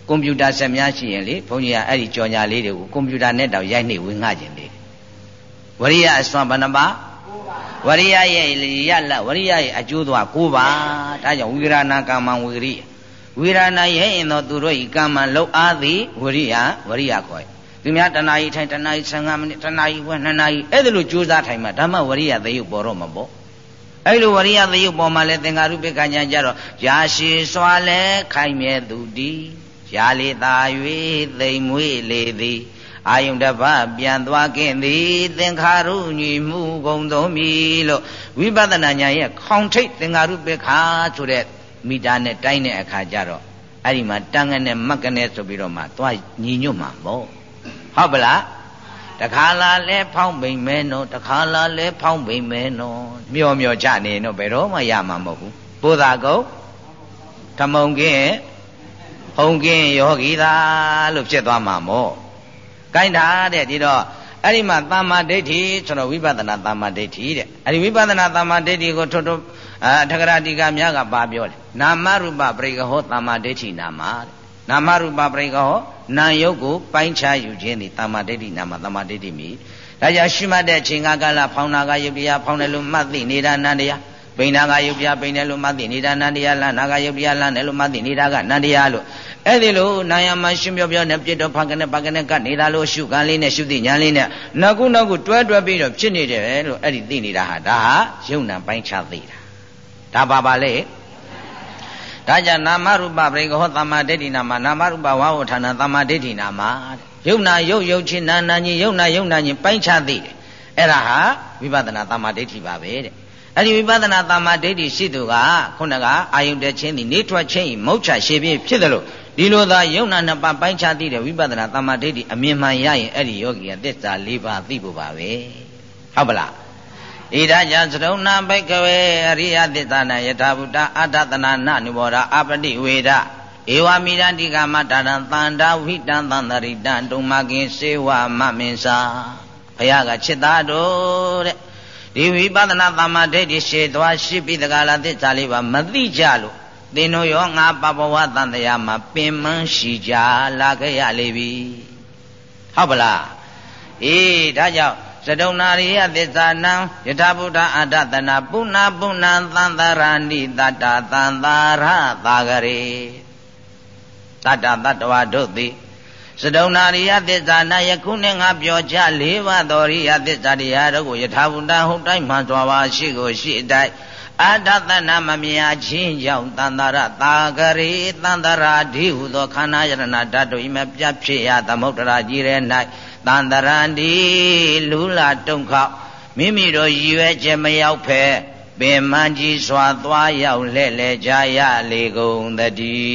ကွန်ပျူတာဆက်များရှိရင်လေဘုန်းကြီးကအဲ့ဒီကြော်ညာလေးတွေကိုကွန်ပျူတာနဲ့တောင်ရိုက်နှိပ်ဝင်ငှခြင်းလေဝရိယအစွမ်းဘယ်နှပါဝရိယရဲ့ရလဝရိယရဲ့အကျိုးသွား၉ပါးဒါကြောင့်ဝိရဏကာမံဝိရိယဝိရဏရဲ့ရင်သောသူတို့ဤကာမံလောက်အားသည်ဝရိယဝရိယခေါ်သူများတဏှာကြီးထိုင်တဏှာကြီးဆယ်၅မိနစ်တဏှာကြီးဝက်နှစ်နာရီအဲ့ဒါလိုကြိုးစားထိုင်မှဓမ္မဝရိယသယုတ်ပေါ်တော့မှာပေါ့အဲ့လိုဝရိယသယုတ်ပေါ်မှာလဲသင်္ဃာရုပ္ပကညာကြတော့ရာရှိစွာလဲခိုင်မြဲသူတည်ရာလေသာ၍သိမ်မွေးလေသည်အာယုန်တပတ်ပြန်သွားခြင်းသည်သင်္ခါရုညီမှုကုန်သုံးပြီလို့ဝိပဿနာဉာဏ်ရဲ့ခေါင်ထိတ်သင်္ခါရုပ္ပခါဆိုတဲ့မိတာနဲ့တိုင်းတဲ့အခါကျတော့အဲ့ဒီမှာတန်ငနဲ့မက်ကနဲ့ဆိုပြီးတော့မှသွားညီညွတ်မှာပေါ့ဟုတ်ပလားတခါလာလဲဖောင်းပိန်မဲနော်တခါလာလဲဖောင်းပိန်မဲနော်မျောမျောချနေတော့ဘယ်တော့မှရမှာမဟုတ်ဘူးပိုးသာကုတ်ဓမုံကင်းဟုံကင်းယောဂီသာလို့ဖြစ်သွားမှာမို့ကိုင်းတာတဲ့ဒီတော့အဲ့ဒီမှာသမ္မာဒိဋ္ဌိဆိုတော့ဝိပဿနာသမ္မာဒိဋ္ဌိတဲ့အဲ့ဒီဝိပဿနာသမ္မာဒိဋ္ဌိကိုထွတ်ထွတ်အထကရာတိကများကပါပြောတယ်နာမရူပပရိကဟောသမ္မာဒိဋ္ဌိနာမတဲ့နာမရူပပရိကဟောနာယုတ်ကိုပိုင်းခြားယူခြင်းသည်သမ္မာဒိဋ္ဌိနာမသမ္မာဒိဋ္ဌိမိဒါကြောင့်ရှိမှတ်တဲ့အချိန်ကကာလဖောင်းနာကယုတ်တရားဖောင်းတယ်လို့မှတ်သိနေတာနန္တရားပိဏကယုတ်တရားပိဏတယ်လို့မှတ်သိနေတာနန္တရားလနာကယုတ်တရားလတယ်လို့မှတ်သိနေတာကနန္တရားလို့အဲ့ဒီလိုနာယမရှုပြောပြောနဲ့ပြစ်တော့ဖကနဲ့ပကနဲ့ကနေတာလို့ရှုကံလေးနဲ့ရှုသိဉာဏ်လေးနဲ့နောက်ခုနောက်ခုတွဲတွဲပြီးတော့ဖြစ်နေတယ်လို့အဲ့ဒီသိနေတာဟာဒါဟာယုံနာပိုင်းခြားသိတာဒါပါပါလေဒါကြောင့်နာမရူပပရိကဟောသမ္မာဒိဋ္ဌိနာမနာမရူပဝါဝဋ္ဌာဏသမ္မာဒိဋ္ဌိနာမယုံနာယုတ်ယုတ်ချင်းနာနာချင်းယုံနာယုံနာချင်းပိုင်းခြားသိတယ်အဲ့ဒါဟာဝိပဿနာသမ္မာဒိဋ္ဌိပါပဲတဲ့အဲ့ဒီဝိပဿနာသမ္မာဒိဋ္ဌိရှိသူကခုနကအာယုန်တခြင်းသည်နေထွက်ခြင်းဤမုတ်ချရှေပြည့်ဖြစ်တယ်လို့ဒီလိုသာယုံနာနှစ်ပါးပိုင်းခြားသိတဲ့ဝိပဿနာသမ္မာဒိဋ္ဌိအမြင်မှန်ရရင်အဲ့ဒီယောဂီကသစ္စာ၄ပါးသိဖို့ပါပဲဟုတ်ပလားဣဒာကြသရုံနာဘိကဝေအရိယသစ္စာနာယထာဘုဒ္ဓအာတသနာနနုဘောဓအပတိဝေဒဧဝမိရတိကမတ္တံသန္တာဝိတံသန္တရိတံတုံမကင်စေဝမမင်းစာဘုရားကจิตသားတို့တဲ့ဒီဝိပဿနာသမ္မာဒိဋ္ဌိရှေသွားရှိပြီးတကလားသစ္စာလေးပါမသိကြလို့သင်တို့ရောငါပပဝတန်တရားမှာပင်မရှိကြလာခဲ့ရလေပြီဟုတ်ပလားအေးဒါကြောင့်သဒုံနာရိယသစ္စာနံယထာဘုဒ္ဓအာတသနာပုဏ္ဏပုဏ္ဏသန္တရာဏိတတ္တသန္တာရသာဂရေတတ္တတတ္တဝါတို့သည်သဒုံနာရိယသစ္စာနာယခုနဲ့ငါပြောကြ၄ပါးသောရိယသစ္စာတရားတို့ကိုယထာဘုဒ္ဓဟုတ်တိုင်းမှန်စွာပါရှိကိုရှိတိုင်းအာတသနာမမြာချင်းကြောင့်တန္တရသာဂရေတန္တရာဓိဟုသောခန္ဓာယရဏဓာတ်တို့ဤမပြတ်ဖြစ်ရသမုဒ္ဒရာကြီးရဲ့၌တန္တရန္တိလူလာတုံခောက်မိမိတို့ရည်ရွယ်ချက်မရောက်ဖဲပင်မကြီးစွာသွားရောက်လဲ့လဲကြရလေကုန်တ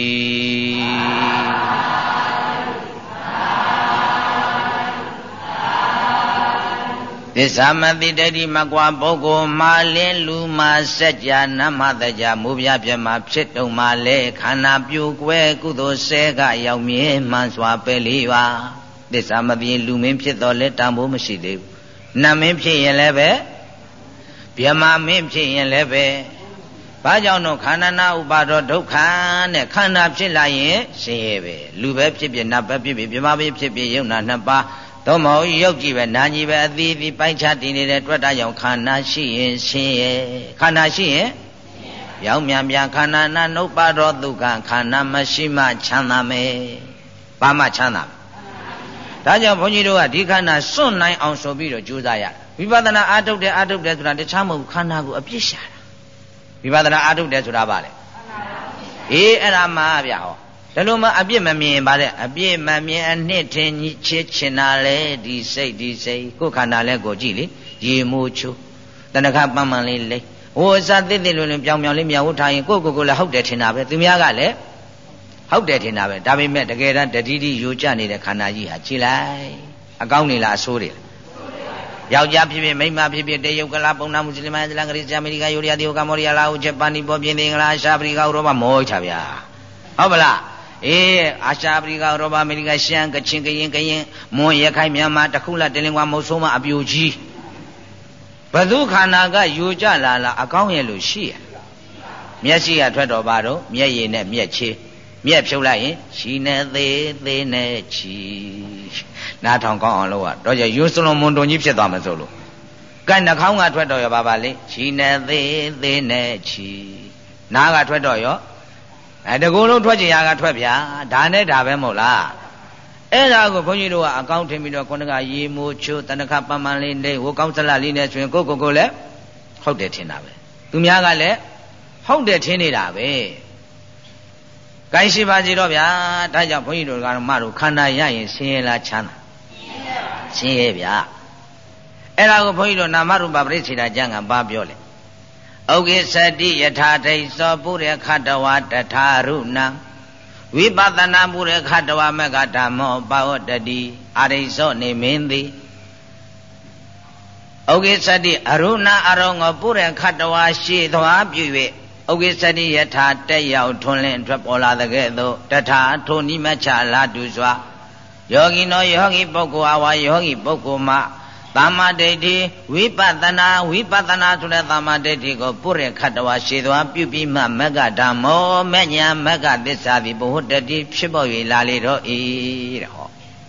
ည်းသစ္စာမတိတ္တိမကွာပုဂ္ဂိုလ်မာလင်းလူမာစัจ जा နမတကြမူပြပြမဖြစ်တုံမာလဲခန္ဓာပြိုကွဲကုသိုလ်ဆဲကရောက်မြဲမှန်စွာပဲလေးပါသစ္စာမပြင်းလူမင်းဖြစ်တော်လဲတန်ဖိုးမရှိသေးဘူးနတ်မင်းဖြစ်ရင်လည်းပဲဗျမမင်းဖြစ်ရင်လည်းပဲဘာကြောင့်တော့ခန္ဓာနာဥပါဒောဒုက္ခနဲ့ခန္ဓာဖြစ်လာရင်ဆင်းရဲပဲလူပဲဖြစ်ဖြစ်နတ်ပဲဖြစ်ဖြစ်ဗျမပဲဖြစ်ဖြစ်ယုံနာနှစ်ပါးတော့မဟုတ်ရုပ်ကြည့်ပဲနာကြီးပဲအသီးသီးပိုင်းခြားတည်နေတဲ့တွေ့တာကြောင့်ခန္ဓာရှိရင်ဆင်းရဲခန္ဓာရှိရင်ရောင်မြန်မြန်ခန္ဓာနာနုပါဒောဒုက္ခခန္ဓာမရှိမှချမ်းသာမယ်ဘာမှချမ်းသာဒါကြောင့်ဘုန်းကြီးတို့ကဒီခန္ဓာစွန့်နိုင်အောင်ဆိုပြီးတော့ကြိုးစားရဝိပဿနာအာထုတ်တယ်အာထုတ်တယ်ဆိုတာတခြားမဟုတ်ခန္ဓာကိုအပြစ်ရှာတာဝိပဿနာအာထုတ်တယ်ဆိုတာဘာလဲအေးအဲ့ဒါမှဗျာဟောဒါလို့မှအပြစ်မမြင်ပါတဲ့အပြစ်မမြင်အနှစ်ထင်ချစ်ချင်တာလေဒီစိတ်ဒီစိတ်ကိုယ်ခန္ဓာလဲကိုကြည့်လေရေမိုးချိုးတဏှာပန်းပန်းလေးလိမ့်ဟိုအစသစ်သစ်လွင်လွင်ပြောင်ပြောင်လေးမြောက်ဝထားရင်ကိုယ့်ကိုယ်ကိုလည်းဟုတ်တယ်ထင်တာပဲသူများကလည်းဟုတ်တယ်ထင်တာပဲဒါပေမဲ့တကယ်တမ်းတတိတိယိုကျနေတဲ့ခန္ဓာကြီးဟာကြည်လိုက်အကောင်းနေလားအဆိုးတွေယောက်ျားဖြစ်ဖြစ်မိန်းမဖြစ်ဖြစ်တရုတ်ကလားပုံနာမွတ်စလင်မအစ္စလာမ်ဂရိအမေရိကယူရီးယားတရုတ်ကမ္ဘောဒီးယားလာအိုဂျပန်နီပေါ်ပြင်သင်္ဂလားရှားပရိကဥရောပမောချဗျာဟုတ်ပလားအေးအာရှပရိကဥရောပအမေရိကရှမ်းကချင်ကရင်ကရင်မွန်ရခိုင်မြန်မာတခုလားတလင်ကွာမုတ်ဆိုးမအပြူကြီးဘသူခန္ဓာကယူကြလာလားအကောင်းရဲ့လို့ရှိရမျက်စိကထွက်တော်ပါတော့မျက်ရည်နဲ့မျက်ချေးမြက်ဖြုတ်လိုက်ရင်ချီနဲ့သေးသေးနဲ့ချီနားထောင်ကောင်းအောင်လုပ်ရတော့ကြယူစလုံးမွန်တုံကြီးဖြစ်သွားမှာဆိုလို့ကဲနှာခေါင်းကထွက်တော့ရပါပါလေချီနဲ့သေးသေးနဲ့ချီနားကထွက်တော့ရောအဲတကူလုံးထွက်ချင်ရကထွက်ဗျာဒါနဲ့ဒါပဲမဟုတ်လားအဲ့ဒါကိုဘုန်းကြီးတို့ကအကောင့်ထင်ပြီးတော့ခုနကရေမိုးချိုးတဏ္ဍခပမန်လေးနေဟိုကောင်းစလလေးနဲ့ဆိုရင်ကိုကိုကိုလည်းဟုတ်တယ်ထင်တာပဲသူများကလည်းဟုတ်တယ်ထင်နေတာပဲကိုင်းရှိပါစီတော့ဗျာဒါကြောင့်ဘုန်းကြီးတို့ကတော့မတို့ခန္ဓာရရင်ဆင်းရဲလားချမ်းသာဆင်းရဲဗျာအဲ့ဒါကိုဘုန်းကြီးတို့နာမရူပပရိစ္ဆေဒကျမ်းကဘာပြောလဲဩကိသတိယထာဒိသောပုရိခတဝတထာရုဏံဝိပဿနာပုရိခတဝမကဓမ္မောပါဝတ္တိအာရိသောနေမင်းသည်ဩကိသတိအရုဏအရောငောပုရိခတဝရှိသွားပြု၍ဩကိသတိယထာတက်ရောက်ထွန်းလင်းထွက်ပေါ်လာတဲ့ကဲ့သို့တထာထိုနိမချလာတူစွာယောဂီနောယောဂီပုဂ္ဂိုလ်အဝါယောဂီပုဂ္ဂိုလ်မှာသမ္မာဒိဋ္ဌိဝိပဿနာဝိပဿနာဆိုတဲ့သမ္မာဒိဋ္ဌိကိုပုရိခတဝါရှေသွားပြုပြီးမှမဂ္ဂဓမ္မောမဉ္ဇဏ်မဂ္ဂသစ္စာသည်ဘဝတ္တိဖြစ်ပေါ်၍လာလေတော့ဤတဲ့ဟော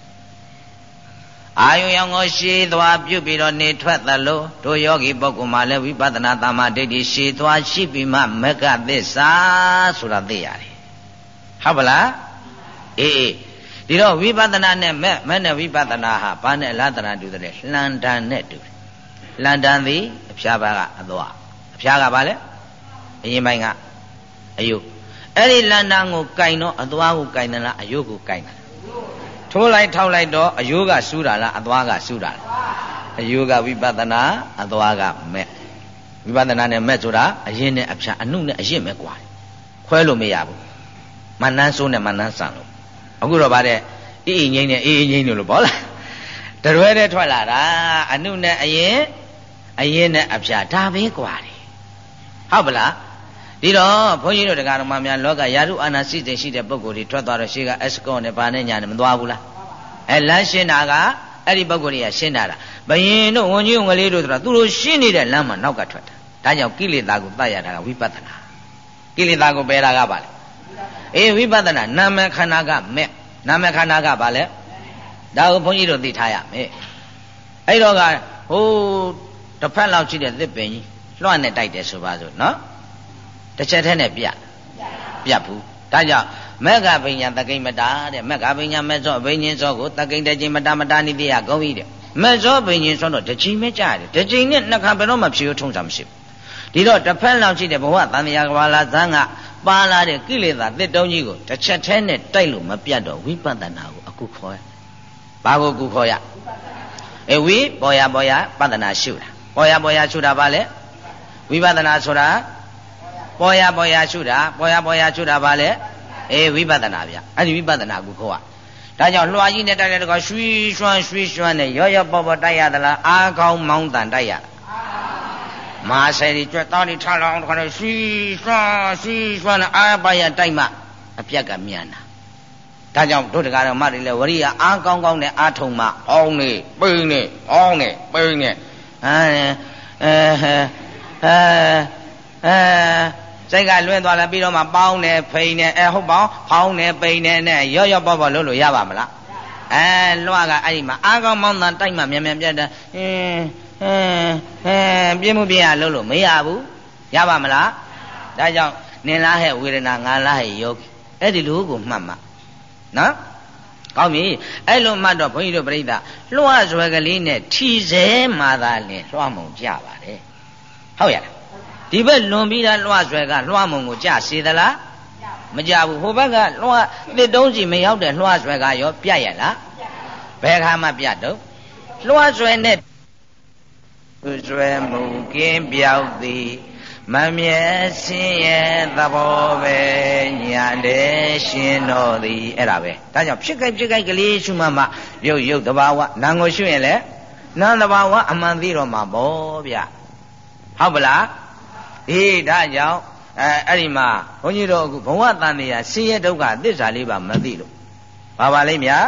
အာယုံရောင်ကိုရှေသွားပြုပြီးတော့နေထွက်သလိုတို့ယောဂီပုဂ္ဂိုလ်မှာလည်းဝိပဿနာသမ္မာဒိဋ္ဌိရှေသွားရှိပြီးမှမဂ္ဂသစ္စာဆိုတာသိရတယ်ဟုတ်ပါလားအေးဒီတော့ဝိပဿနာနဲ့မဲ့မဲ့နဲ့ဝိပဿနာဟာဘာနဲ့အလားတနာတူတယ်လှန်တန်နဲ့တူတယ်လှန်တန်သည်အဖျားပါကအသွားအဖျားကဘာလဲအရင်ပိုင်းကအယုအဲ့ဒီလှန်တန်ကိုကင်တော့အသွားကိုကင်တယ်လားအယုကိုကင်တယ်ထိုးလိုက်ထောက်လိုက်တော့အယုကစူးတာလားအသွားကစူးတာလားအယုကဝိပဿနာအသွားကမဲ့ဝိပဿနာနဲ့မဲ့ဆိုတာအရင်နဲ့အဖျားအနုနဲ့အရင်မဲ့ကွာခွဲလို့မရဘူးမနှန်းဆိုးနဲ့မနှန်းဆန်လို့အခုတော့ဗါတဲ့အေးအေးငိမ့်နဲ့အေးအေးငိမ့်လို့ပေါ့လားတရွဲတဲ့ထွက်လာတာအနုနဲ့အရင်အရင်နဲ့အဖျားဒါပဲကွာတယ်ဟုတ်ပလားဒီတော့ဘုန်းကြီးတို့တရားတော်မှာများလောကယာရုအာနာစိတ်ရှိတဲ့ပုဂ္ဂိုလ်တွေထွက်သွားတော့ရှေ့ကအစကောနဲ့ဗာနဲ့ညာနဲ့မသွားဘူးလားအဲလမ်းရှင်းတာကအဲ့ဒီပုဂ္ဂိုလ်တွေကရှင်းတာလားဘယင်တို့ဝန်ကြီးဝန်ကလေးတို့ဆိုတာသူတို့ရှင်းနေတဲ့လမ်းမှာနောက်ကထွက်တာဒါကြောင့်ကိလေသာကိုတတ်ရတာကဝိပဿနာကိလေသာကိုပယ်တာကပါလေအေးဝိပဿနာနာမခန္ဓာကမဲ့နာမခန္ဓာကဘာလဲဒါကိုဘုန်းကြီးတို့သိထားရမယ်အဲ့တော့ကဟိုတစ်ဖက်လောက်ရှိတဲ့သစ်ပင်ကြီးလွှတ်နဲ့တိုက်တယ်ဆိုပါစို့နော်တစ်ချက်တည်းနဲ့ပြတ်ပြတ်ဘူးဒါကြောင့်မက္ခပညာတကိမတာတဲ့မက္ခပညာမဲ့စောဘိညာဉ်စောကိုတကိတจิมတာမတာနိတိယဂုံဤတဲ့မဲ့စောဘိညာဉ်စောတော့တစ်ချိန်ပဲကြားတယ်တစ်ချိန်နဲ့နှစ်ခါဘယ်တော့မှဖြေရထုံးတာမရှိဘူးဒီတော့တစ်ဖက်လောက်ရှိတဲ့ဘဝသံဃာကဘာလာဇန်းကပါလာတဲ့ကိလေသာတစ်တုံးကြီးကိုတစ်ချက်တည်းနဲ့တိုက်လို့မပြတ်တော့ဝိပဿနာကိုအခုခေါ်ရဘာကိုအခုခေါ်ရအဲဝိပေါ်ရပေါ်ရပဿနာရှုတာပေါ်ရပေါ်ရရှုတာဘာလဲဝိပဿနာဆိုတာပေါ်ရပေါ်ရရှုတာပေါ်ရပေါ်ရရှုတာဘာလဲအေးဝိပဿနာဗျအဲ့ဒီဝိပဿနာကိုခေါ်ရဒါကြောင့်လွှာကြီးနဲ့တိုက်တဲ့တကောရွှီရွှမ်းရွှီရွှမ်းနဲ့ရောရောပေါ်ပေါ်တိုက်ရသလားအာကောင်းမောင်းတန်တိုက်ရမာဆယ်ကြီးကြွက်တော်ဒီထားလောင်းတခါတော့ရွှီရွှမ်းရွှီရွှမ်းနဲ့အာပါရတိုက်မှအပြက်ကမြန်တာဒါကြောင့်တို့တကားတော်မတွေလည်းဝရိယအားကောင်းကောင်းနဲ့အားထုံမှအောင်းနေပိန်းနေအောင်းနေပိန်းနေအဲအဲအဲအဲစိတ်ကလွင့်သွားလဲပြီးတော့မှပေါင်းနေဖိန်နေအဲဟုတ်ပါဖောင်းနေပိန်နေနဲ့ရော့ရော့ပေါ့ပေါ့လို့လို့ရပါမလားအဲလွှကအဲ့ဒီမှာအားကောင်းမောင်းတန်တိုက်မှမြန်မြန်ပြတ်တယ်အင်းအင်းအဲပြင်းမှုပြင်းရလို့လို့မရဘူးရပါမလားဒါကြောင့်နင်လားဟဲ့ဝေဒနာငါလားဟဲ့ယောဂီအဲ့ဒီလိုကိုမှတ်မှနော်ကောင်းပြီအဲ့လိုမှတ်တော့ဘုန်းကြီးတို့ပြိဿလွှဆွဲကလေးနဲ့ထီစဲမှသာလင်လွှမုံကြပါတယ်ဟုတ်ရလားဒီဘက်လွန်ပြီးသားလွှဆွဲကလွှမုံကိုကြစေသလားမကြဘူးဟိုဘက်ကလွှတစ်တုံးစီမရောက်တဲ့လွှဆွဲကရောပြတ်ရလားဘယ်ခါမှပြတ်တော့လွှဆွဲနဲ့ဆွဲမှုကင်းပြောက်သည်မမြဲစင်းရဲ့သဘောပဲညာတဲ့ရှင်တော်သည်အဲ့ဒါပဲဒါကြောင့်ဖြစ်ကြိုက်ဖြစ်ကြိုက်ကလေးရှုမှမှရုပ်ရုပ်တဘာဝနာကိုရှုရင်လေနာတဘာဝအမှန်သိတော့မှာပေါ့ဗျဟုတ်ပလားအေးဒါကြောင့်အဲအဲ့ဒီမှာဘုန်းကြီးတို့အခုဘဝတန်တရားဆင်းရဲဒုက္ခသစ္စာလေးပါမသိလို့ပါပါလိမ့်ဗျာ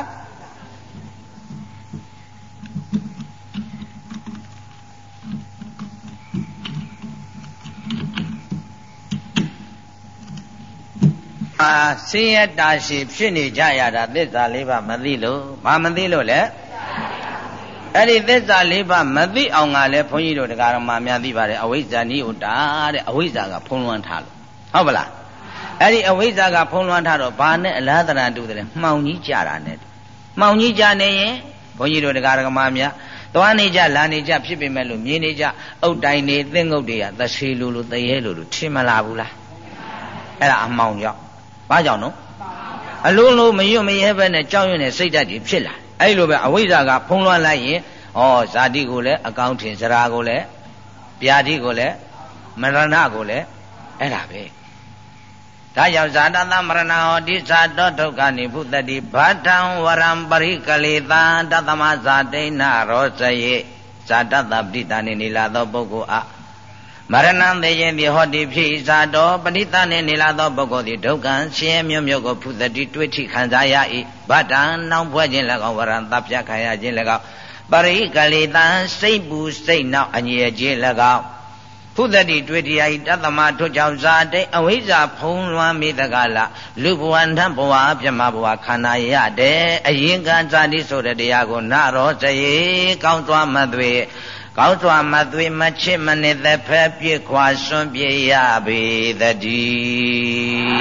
အဆင်းရဲတာရှိဖြစ်နေကြရတာသစ္စာလေးပါးမသိလို့ဘာမသိလို့လဲအဲ့ဒီသစ္စာလေးပါးမသိအောင်ကလည်းဘုန်းကြီးတို့တရားတော်မှာများသိပါတယ်အဝိဇ္ဇာနိဥတာတဲ့အဝိဇ္ဇာကဖုံးလွှမ်းထားလို့ဟုတ်ပလားအဲ့ဒီအဝိဇ္ဇာကဖုံးလွှမ်းထားတော့ဘာနဲ့အလားတရာတူတယ်မှောင်ကြီးကြတာနဲ့မှောင်ကြီးကြနေရင်ဘုန်းကြီးတို့တရားတော်မှာများသွားနေကြလာနေကြဖြစ်ပေမဲ့လို့မြင်နေကြအုတ်တိုင်နေသင်းငုတ်တွေကသဆေလူလူတရေလူလူထင်မလာဘူးလားအဲ့ဒါအမှောင်ကြောင့်ဘာကြောင့်နော်အလုံးလုံးမရွတ်မရဲပဲနဲ့ကြောက်ရွံ့တဲ့စိတ်ဓာတ်ကြီးဖြစ်လာအဲ့လိုပဲအဝိဇ္ဇာကဖုံးလွှမ်းလိုက်ရင်ဩဇာတိကိုလည်းအကောင်းထင်စရာကိုလည်းဗျာတိကိုလည်းမရဏကိုလည်းအဲ့ဒါပဲဒါကြောင့်ဇာတသမရဏဟောတိဇာတောဒုက္ခနိဗုတ္တိဘာတံဝရံပရိကလေသံတသမဇာတိဏရောဇယေဇာတတပဋိသနေနေလာသောပုဂ္ဂိုလ်အားမရဏံသေခြင်းပြဟောတိဖြစ်ဇာတောပဋိသနေနေလာသောပုဂ္ဂိုလ်သည်ဒုက္ခဆင်းရဲမျိုးမျိုးကိုဖုတ္တိတွေ့ထိခံစားရ၏ဘာတံနှောင်ဖွဲ့ခြင်း၎င်းဝရံတပ်ပြခံရခြင်း၎င်းပရိကလေသံစိတ်ပူစိတ်နောက်အငြိအကျေး၎င်းဖုတ္တိတွေ့တရားဤတသမထို့ကြောင့်ဇာတိအဝိဇ္ဇာဖုံးလွှမ်းမိတကလာလူဘဝန္တဘဝပြမဘဝခန္ဓာရတဲ့အရင်ကဇာတိဆိုတဲ့တရားကိုနရောဇယေကောင်းစွာမသွေကောင်းစွာမသွေမချစ်မနစ်သက်ဖက်ပြစ်ခွာစွန့်ပြေရပေသတည်း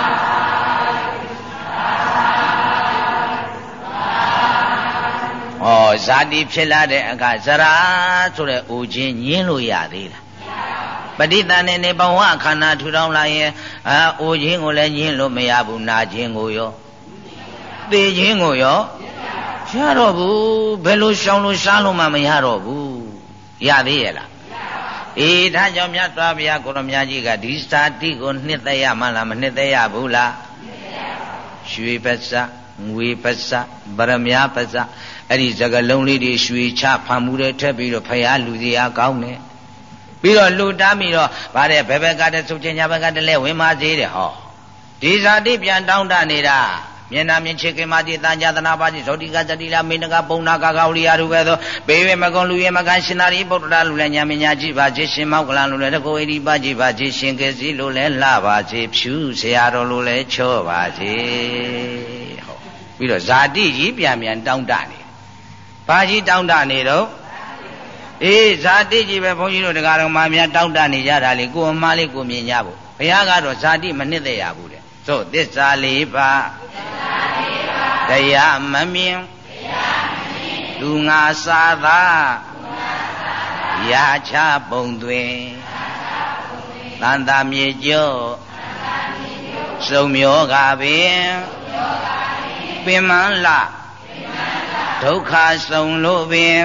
ဩဇာတိဖြစ်လာတဲ့အခါဇရာဆိုတဲ့အိုခြင်းညင်းလို့ရသေးလားပဋိသန္ဓေနေဘဝခန္ဓာထူထောင်လာရင်အာအိုခြင်းကိုလည်းညင်းလို့မရဘူးနာခြင်းကိုရောသေခြင်းကိုရောရတော့ဘူးဘယ်လိုရှောင်လို့ရှားလို့မှမရတော့ဘူးရသေးရဲ့လားအေးဒါကြောင့်မြတ်စွာဘုရားကိုရမကြီးကဒီစာတိကိုနှစ်သက်ရမှလားမနှစ်သက်ရဘူးလားရွှေပစ္စငွေပစ္စဗရမ ्या ပစ္စအဲ့ဒီစကလုံးလေးတွေရွှေချဖန်မှုတွေထက်ပြီးတော့ဖရာလူစီအားကောင်းတယ်ပြီးတော့လူတားပြီးတော့ဗါတဲ့ဘယ်ဘက်ကတည်းဆုပ်ချင်းညာဘက်ကတည်းလဲဝင်မသေးတယ်ဟောဒီဇာတိပြန်တောင်းတနေတာမျက်နာမြင်ချစ်ခင်မကြီးတန်ကြသနာပါကြီးဇောတိကတတိလာမင်းတကပုံနာကကဝရိယာတို့ပဲသောဘေးဝေမကုံလူရဲမကန်ရှင်သာရိပုတ္တရာလူလည်းညာမညာကြည့်ပါချေရှင်မောက်ကလန်လူလည်းတကိုဣတိပါကြည့်ပါချေရှင်ကစီလူလည်းလှပါချေဖြူဆရာတော်လူလည်းချောပါချေဟောပြီးတော့ဇာတိကြီးပြန်ပြန်တောင်းတနေဘာကြီးတောင်းတနေတော့အေးဇာတိကြီးပဲဘုန်းကြီးတို့တရားတော်မှာများတောင်းတနေကြတာလေကိုယ်အမားလေးကိုမြင်ကြဖို့ဘုရားကတော့ဇာတိမနှစ်သက်ရဘူးတဲ့သို့သစ္စာလေးပါးတရားမမြင်လူငါစာသာရာချပုံသွင်းသန္တာမြေကျော်စုံမျောကပင်ပင်မလဒုက္ခဆုံးလို့ပင်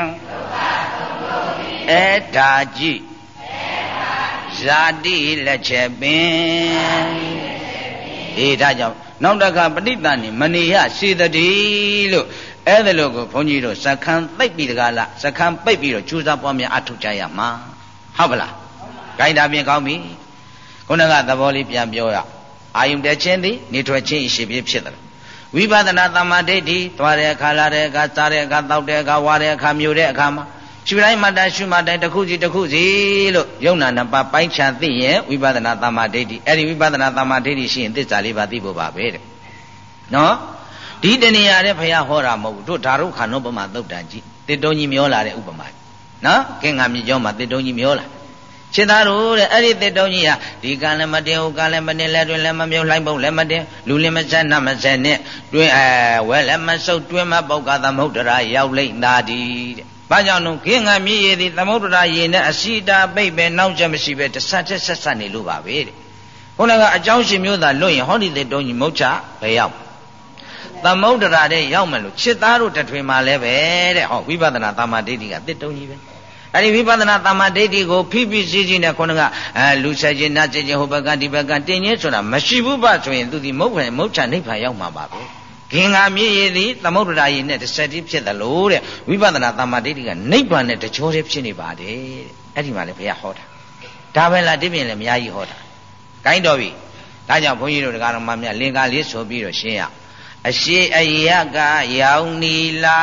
အဲ့ဒါကြည့်ဇာတိလက်ချက်ပင်အေးဒါကြောင့်နောက်တစ်ခါပဋိသန္ဓေမနေရစေတည်းလို့အဲ့ဒါလို့ကိုဘုန်းကြီးတို့စခန်းသိပ်ပြီးတကားလားစခန်းပိတ်ပြီးတော့ကျူးစာပွားများအထုတ်ကြရမှာဟုတ်ပါလားဂိုင်းတာပြင်ကောင်းပြီခုနကသဘောလေးပြန်ပြောရအာယုန်တက်ခြင်းသည်နေထွက်ခြင်းရှိပြီဖြစ်တယ်ဝိပဿနာသမ္မာဒိဋ္ဌိသွားတဲ့အခါလာတဲ့အခါစားတဲ့အခါတောက်တဲ့အခါဝါတဲ့အခါမျိုးတဲ့အခါမှာရှုတိုင်းမှတ်တိုင်းရှုမှတ်တိုင်းတစ်ခုစီတစ်ခုစီလို့ယုံနာနှစ်ပါးပိုင်းခြားသိရင်ဝိပဿနာသမ္မာဒိဋ္ဌိအဲ့ဒီဝိပဿနာသမ္မာဒိဋ္ဌိရှိရင်သစ္စာလေးပါးသိဖို့ပါပဲတဲ့နော်ဒီတဏှာတဲ့ဘုရားဟောတာမဟုတ်ဘူးတို့ဓာရုခန္ဓုပမာသုတ်တန်ကြည့်တစ်တုံးကြီးမျောလာတဲ့ဥပမာနော်ကင်္ဂါမြေကျောင်းမှာတစ်တုံးကြီးမျောလာခြေသားတို့တဲ့အဲ့ဒီတစ်တုံးကြီးဟာဒီကံလည်းမတင်ဟုတ်ကံလည်းမတင်လဲတွင်လည်းမမြုပ်လိုက်ပုံလည်းမတင်လူလည်းမဆက်နတ်မဆက်နဲ့တွင်အဲဝဲလည်းမဆုပ်တွင်မပုတ်ကသမုဒ္ဒရာရောက်လိမ့်သားဒီတဲ့ဘာကြောင့်လို့ခင်းငံမြည်ရည်သည်သမုဒ္ဒရာရည်နဲ့အစီတာပိတ်ပဲနောက်ချက်မရှိပဲတဆတ်ချက်ဆက်ဆက်နေလို့ပါပဲတဲ့ခုနကအကြောင်းရှင်မျိုးသာလွတ်ရင်ဟောဒီတဲ့တုံးကြီးမုတ်ချဘယ်ရောက်သမုဒ္ဒရာတဲ့ရောက်မယ်လို့ချစ်သားတို့တထွေမှာလည်းပဲတဲ့ဟောဝိပဿနာသမ္မာဒိဋ္ဌိကတစ်တုံးကြီးပဲအဲ့ဒီဝိပဿနာသမ္မာဒိဋ္ဌိကိုဖိဖိစီးစီးနဲ့ခုနကအဲလူဆက်ခြင်းနတ်ခြင်းဟိုဘက်ကဒီဘက်ကတင်ခြင်းဆိုတာမရှိဘူးပါဆိုရင်သူဒီမုတ်ဖယ်မုတ်ချနိဗ္ဗာန်ရောက်မှာပါပဲဂင်္ဂါမြည်ရည်သည်သမုဒ္ဒရာရည်နဲ့တစ်ဆက်တည်းဖြစ်တယ်လို့တဲ့ဝိပဿနာသမ္မာဒိဋ္ဌိကနိဗ္ဗာန်နဲ့တကြောတည်းဖြစ်နေပါတယ်တဲ့အဲ့ဒီမှာလည်းဘုရားဟောတာဒါပဲလားဒီပြင်လည်းအများကြီးဟောတာဂိုင်းတော်ပြီဒါကြောင့်ဘုန်းကြီးတို့တရားတော်မှာမြတ်လင်္ကာလေးဆိုပြီးတော့ရှင်းရအရှိအယကရောင်နီလာ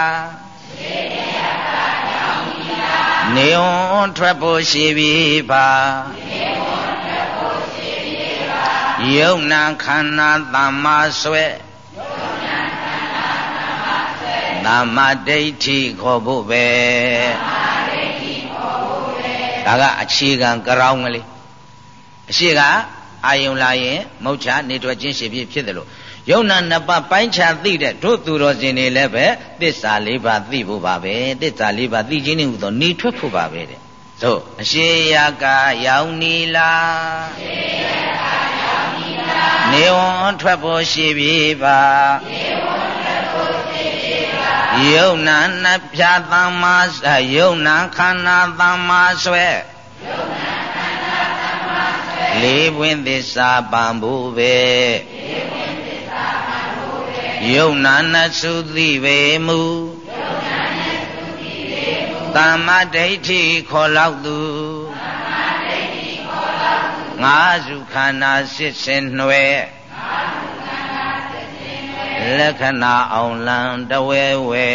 နေဝွန်ထွက်ဖို့ရှိပြီပါယုံနာခန္ဓာသမ္မာဆွဲသမ္မာဒိဋ္ဌိခေါ်ဖို့ပဲဒါကအခြေခံကြောင်းကလေးအရှိကအာယုံလာရင်မုတ်ချနေထွက်ခြင်းရှိဖြစ်ဖြစ်တယ်လို့ယုံနာနှစ်ပါးပိုင်းခြားသိတဲ့တို့သူတော်စင်တွေလည်းပဲသစ္စာလေးပါးသိဖို့ပါပဲသစ္စာလေးပါးသိခြင်းနဲ့ဟူသောနေထွက်ဖို့ပါပဲတဲ့သို့အရှိယကရောက်နီလားအရှိယကရောက်နီလားနေဝံထွက်ဖို့ရှိပြီပါနေဝံထွက်ဖို့ရှိပြီပါယုံနာနှစ်ဖြာသမ္မာယုံနာခန္ဓာသမ္မာဆွဲယုံနာခန္ဓာသမ္မာဆွဲလေးပွင့်သစ္စာပံဖို့ပဲလေးပွင့်သစ္စာပံဖို့ပဲယုံနာနှစ်စုသိပေမူယုံနာနှစ်စုသိပေမူသမ္မာဒိဋ္ဌိခေါ်လောက်သူသမ္မာဒိဋ္ဌိခေါ်လောက်သူငါးစုခန္ဓာစစ်စင်နှွယ်ငါးစုခန္ဓာစစ်စင်နှွယ်လက္ခဏာအောင်လံတဝဲဝဲ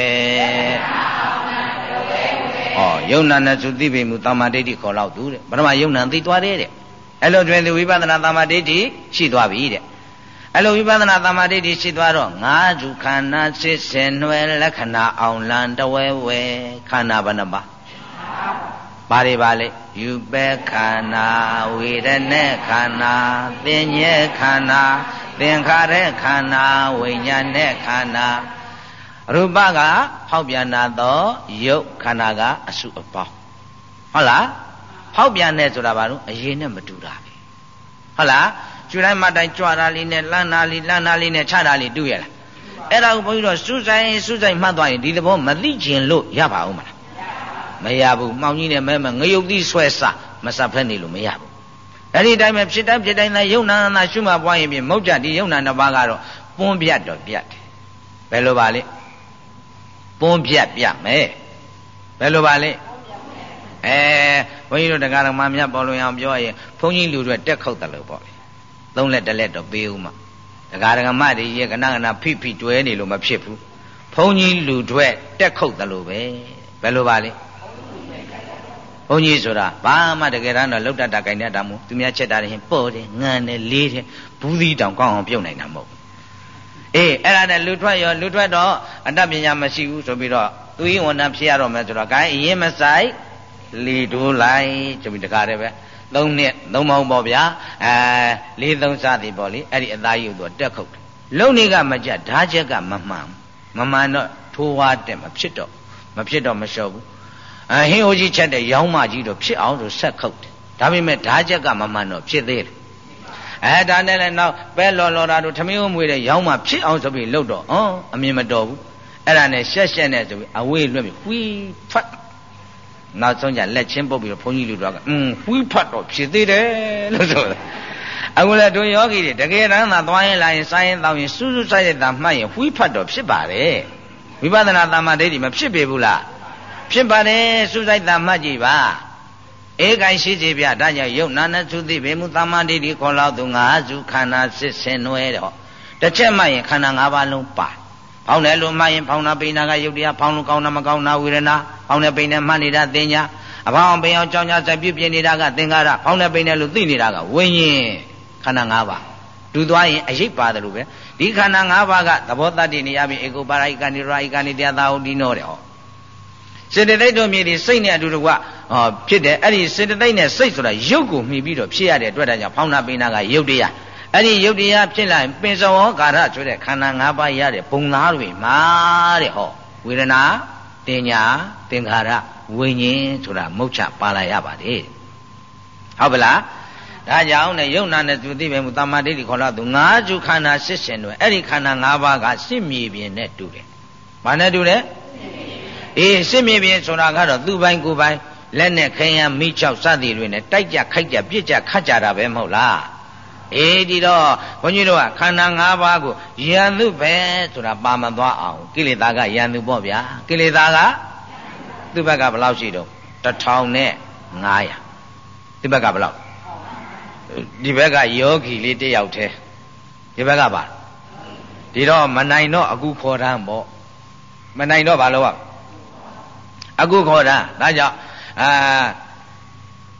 ဩယုံနာနဲ့သုသိပေမူသမ္မာဒိဋ္ဌိခေါ်လောက်သူတဲ့ပထမယုံနာသိသွားတယ်တဲ့အဲ့လိုတွင်သူဝိပဿနာသမ္မာဒိဋ္ဌိရှိသွားပြီတဲ့အဲ့လိုဝိပဿနာသမ္မာဒိဋ္ဌိရှိသွားတော့ငါးစုခန္ဓာစစ်စင်နှွယ်လက္ခဏာအောင်လံတဝဲဝဲခန္ဓာဘယ်နှပါးဘာတွေပါလဲယူပဲခန္ဓာဝေဒနေခန္ဓာသင်ညေခန္ဓာသင်္ခါရခန္ဓာဝိညာဉ်နဲ့ခန္ဓာရူပကဖောက်ပြန်သောယုတ်ခန္ဓာကအစုအပေါင်းဟုတ်လားဖောက်ပြန်တဲ့ဆိုတာဘာလို့အရင်နဲ့မတူတာပဲဟုတ်လားကျွတိုင်းမတိုင်းကြွတာလေးနဲ့လှမ်းတာလေးလှမ်းတာလေးနဲ့ခြတာလေးတူရလားအဲ့ဒါကိုဘုန်းကြီးတို့စူးစိုင်းစူးစိုင်းမှတ်သွားရင်ဒီသဘောမသိကျင်လို့ရပါဦးမလားမရဘူးမှောင်ကြီးနဲ့မဲမဲငရုတ်သီးဆွဲစမစဖက်နေလို့မရဘူးအဲ့ဒီတိုင်းပဲဖြစ်တိုင်းဖြစ်တိုင်းသာယုံနာနာရှုမှတ်ပွားရင်ပြင်မௌကြဒီယုံနာနှစ်ပါးကတော့ပွန်းပြတ်တော့ပြတ်တယ်ဘယ်လိုပါလဲပွန်းပြတ်ပြတ်မယ်ဘယ်လိုပါလဲအဲဘုန်းကြီးတို့တရားတော်မှာမြတ်ပေါ်လို့အောင်ပြောရင်ဘုန်းကြီးလူတွေတက်ခုတ်တယ်လို့ပေါ့လေသုံးလက်တစ်လက်တော့ပေးဦးမှာတရားတော်မတွေရေကနကနာဖိဖိတွဲနေလို့မဖြစ်ဘူးဘုန်းကြီးလူတွေတက်ခုတ်တယ်လို့ပဲဘယ်လိုပါလဲဘုန်းကြီးဆိုတာဘာမှတကယ်တမ်းတော့လှုပ်တတ်တာကြိုင်တတ်တာမို့သူများချက်တာရင်ပေါ့တယ်ငန်းတယ်လေးတယ်ဘူးသီးတောင်ကောင်းအောင်ပြုတ်နိုင်တာမဟုတ်အေးအဲ့ဒါနဲ့လူထွက်ရောလူထွက်တော့အတ္တပညာမရှိဘူးဆိုပြီးတော့သူဤဝန်ထမ်းဖြစ်ရတော့မယ်ဆိုတော့ gain အရင်မဆိုင်လီတိုးလိုက်ဆိုပြီးတကားတယ်ပဲသုံးနှစ်သုံးမောင်းပေါ့ဗျာအဲလေးသုံးစားသည်ပေါ့လေအဲ့ဒီအသားရုပ်တော့တက်ခုတ်တယ်လုံနေကမကြဓာချက်ကမမှန်မမှန်တော့ထိုးဝါတက်မဖြစ်တော့မဖြစ်တော့မလျှော့ဘူးအဟင်းဟိုကြီးချက်တဲ့ရောင်းမကြီးတော့ဖြစ်အောင်ဆိုဆက်ခုတ်တယ်ဒါပေမဲ့ဓာချက်ကမမှန်တော့ဖြစ်သေးတယ်အဲဒါနဲ့လည်းနောက်ပဲလော်လော်တာတို့ထမင်းမွေးတဲ့ရောင်းမဖြစ်အောင်ဆိုပြီးလှုပ်တော့ဟောအမြင်မတော်ဘူးအဲ့ဒါနဲ့ရှက်ရှက်နဲ့ဆိုပြီးအဝေးလွတ်ပြီးဝှီးဖတ်နောက်ဆုံးကျလက်ချင်းပုတ်ပြီးတော့ဘုန်းကြီးလူတော်ကအင်းဝှီးဖတ်တော့ဖြစ်သေးတယ်လို့ဆိုတာအခုလည်းတို့ယောဂီတွေတကယ်တမ်းသာသွားရင်လာရင်စားရင်တောင်းရင်စူးစူးဆိုင်တဲ့တာမှတ်ရင်ဝှီးဖတ်တော့ဖြစ်ပါတယ်ဝိပဿနာသမ္မာဒိဋ္ဌိမဖြစ်ပေဘူးလားဖြစ်ပါတယ်စူးစိုက်တာမှတ်ကြည့်ပါဧကံရှိစေပြဒါကြောင့်ယုတ်နာနဲ့သုသိပေမူသမ္မာဒိဋ္ဌိခေါ်လောက်သူငါးစုခန္ဓာစစ်စင်နွယ်တော့တစ်ချက်မှရင်ခန္ဓာ၅ပါးလုံးပါဖောင်းတယ်လို့မှရင်ဖောင်းတာပိဏကယုတ်တရားဖောင်းလို့ကောင်းတာမကောင်းတာဝေဒနာဖောင်းတယ်ပိဏနဲ့မှတ်နေတာသင်ညာအဖောင်းပိအောင်ကြောင်းကြဆက်ပြုပြင်နေတာကသင်္ကာရဖောင်းတယ်ပိဏလို့သိနေတာကဝိညာဉ်ခန္ဓာ၅ပါးဒူသွားရင်အရိပ်ပါတယ်လို့ပဲဒီခန္ဓာ၅ပါးကသဘောတတ္တိနေရပြီဧကုပါရိကနိရောဓိကနိတရားသာဟုတ်ဒီနောတဲ့ဟောစေတသိက်တို့မြည်ဒီစိတ်နဲ့အတူတကွဟောဖြစ်တယ်အဲ့ဒီစေတသိက်နဲ့စိတ်ဆိုတာရုပ်ကိုမှီပြီးတော့ဖြစ်ရတဲ့အတွက်ဒါကြောင့်ဖောင်းနာပိနာကရုပ်တရားအဲ့ဒီရုပ်တရားဖြစ်လာရင်ပင်စဝောကာရဆိုတဲ့ခန္ဓာ၅ပါးရတဲ့ဘုံသားတွေမှာတဲ့ဟောဝေဒနာတင်ညာသင်္ခါရဝိညာဉ်ဆိုတာမုတ်ချပါလာရပါတယ်ဟုတ်ပလားဒါကြောင့်နဲ့ယုံနာနဲ့သူသိပဲမူတမ္မာဒိဋ္ဌိခေါ်လာသူငါးစုခန္ဓာစစ်စင်တွေအဲ့ဒီခန္ဓာ၅ပါးကစစ်မြေပြင်နဲ့တူတယ်ဘာနဲ့တူလဲအေးစစ်မြေပြင်ဆိုတာကတော့သူ့ပိုင်းကိုယ်ပိုင်းလက်နဲ့ခရမ်းမိချောက်စသည်တွေနဲ့တိုက်ကြခိုက်ကြပြစ်ကြခတ်ကြတာပဲမဟုတ်လားအေးဒီတော့ဘုန်းကြီးတို့ကခန္ဓာ၅ပါးကိုယံသူပဲဆိုတာပါမသွားအောင်ကိလေသာကယံသူပေါ့ဗျာကိလေသာကသူ့ဘက်ကဘယ်လောက်ရှိတော့တစ်ထောင်နဲ့ငါးရာဒီဘက်ကဘယ်လောက်ဒီဘက်ကယောဂီလေးတစ်ယောက်တည်းဒီဘက်ကပါဒီတော့မနိုင်တော့အခုခေါ်တန်းပေါ့မနိုင်တော့ဘာလို့อ่ะအခုခေါ်တာဒါကြောင့်အာဘ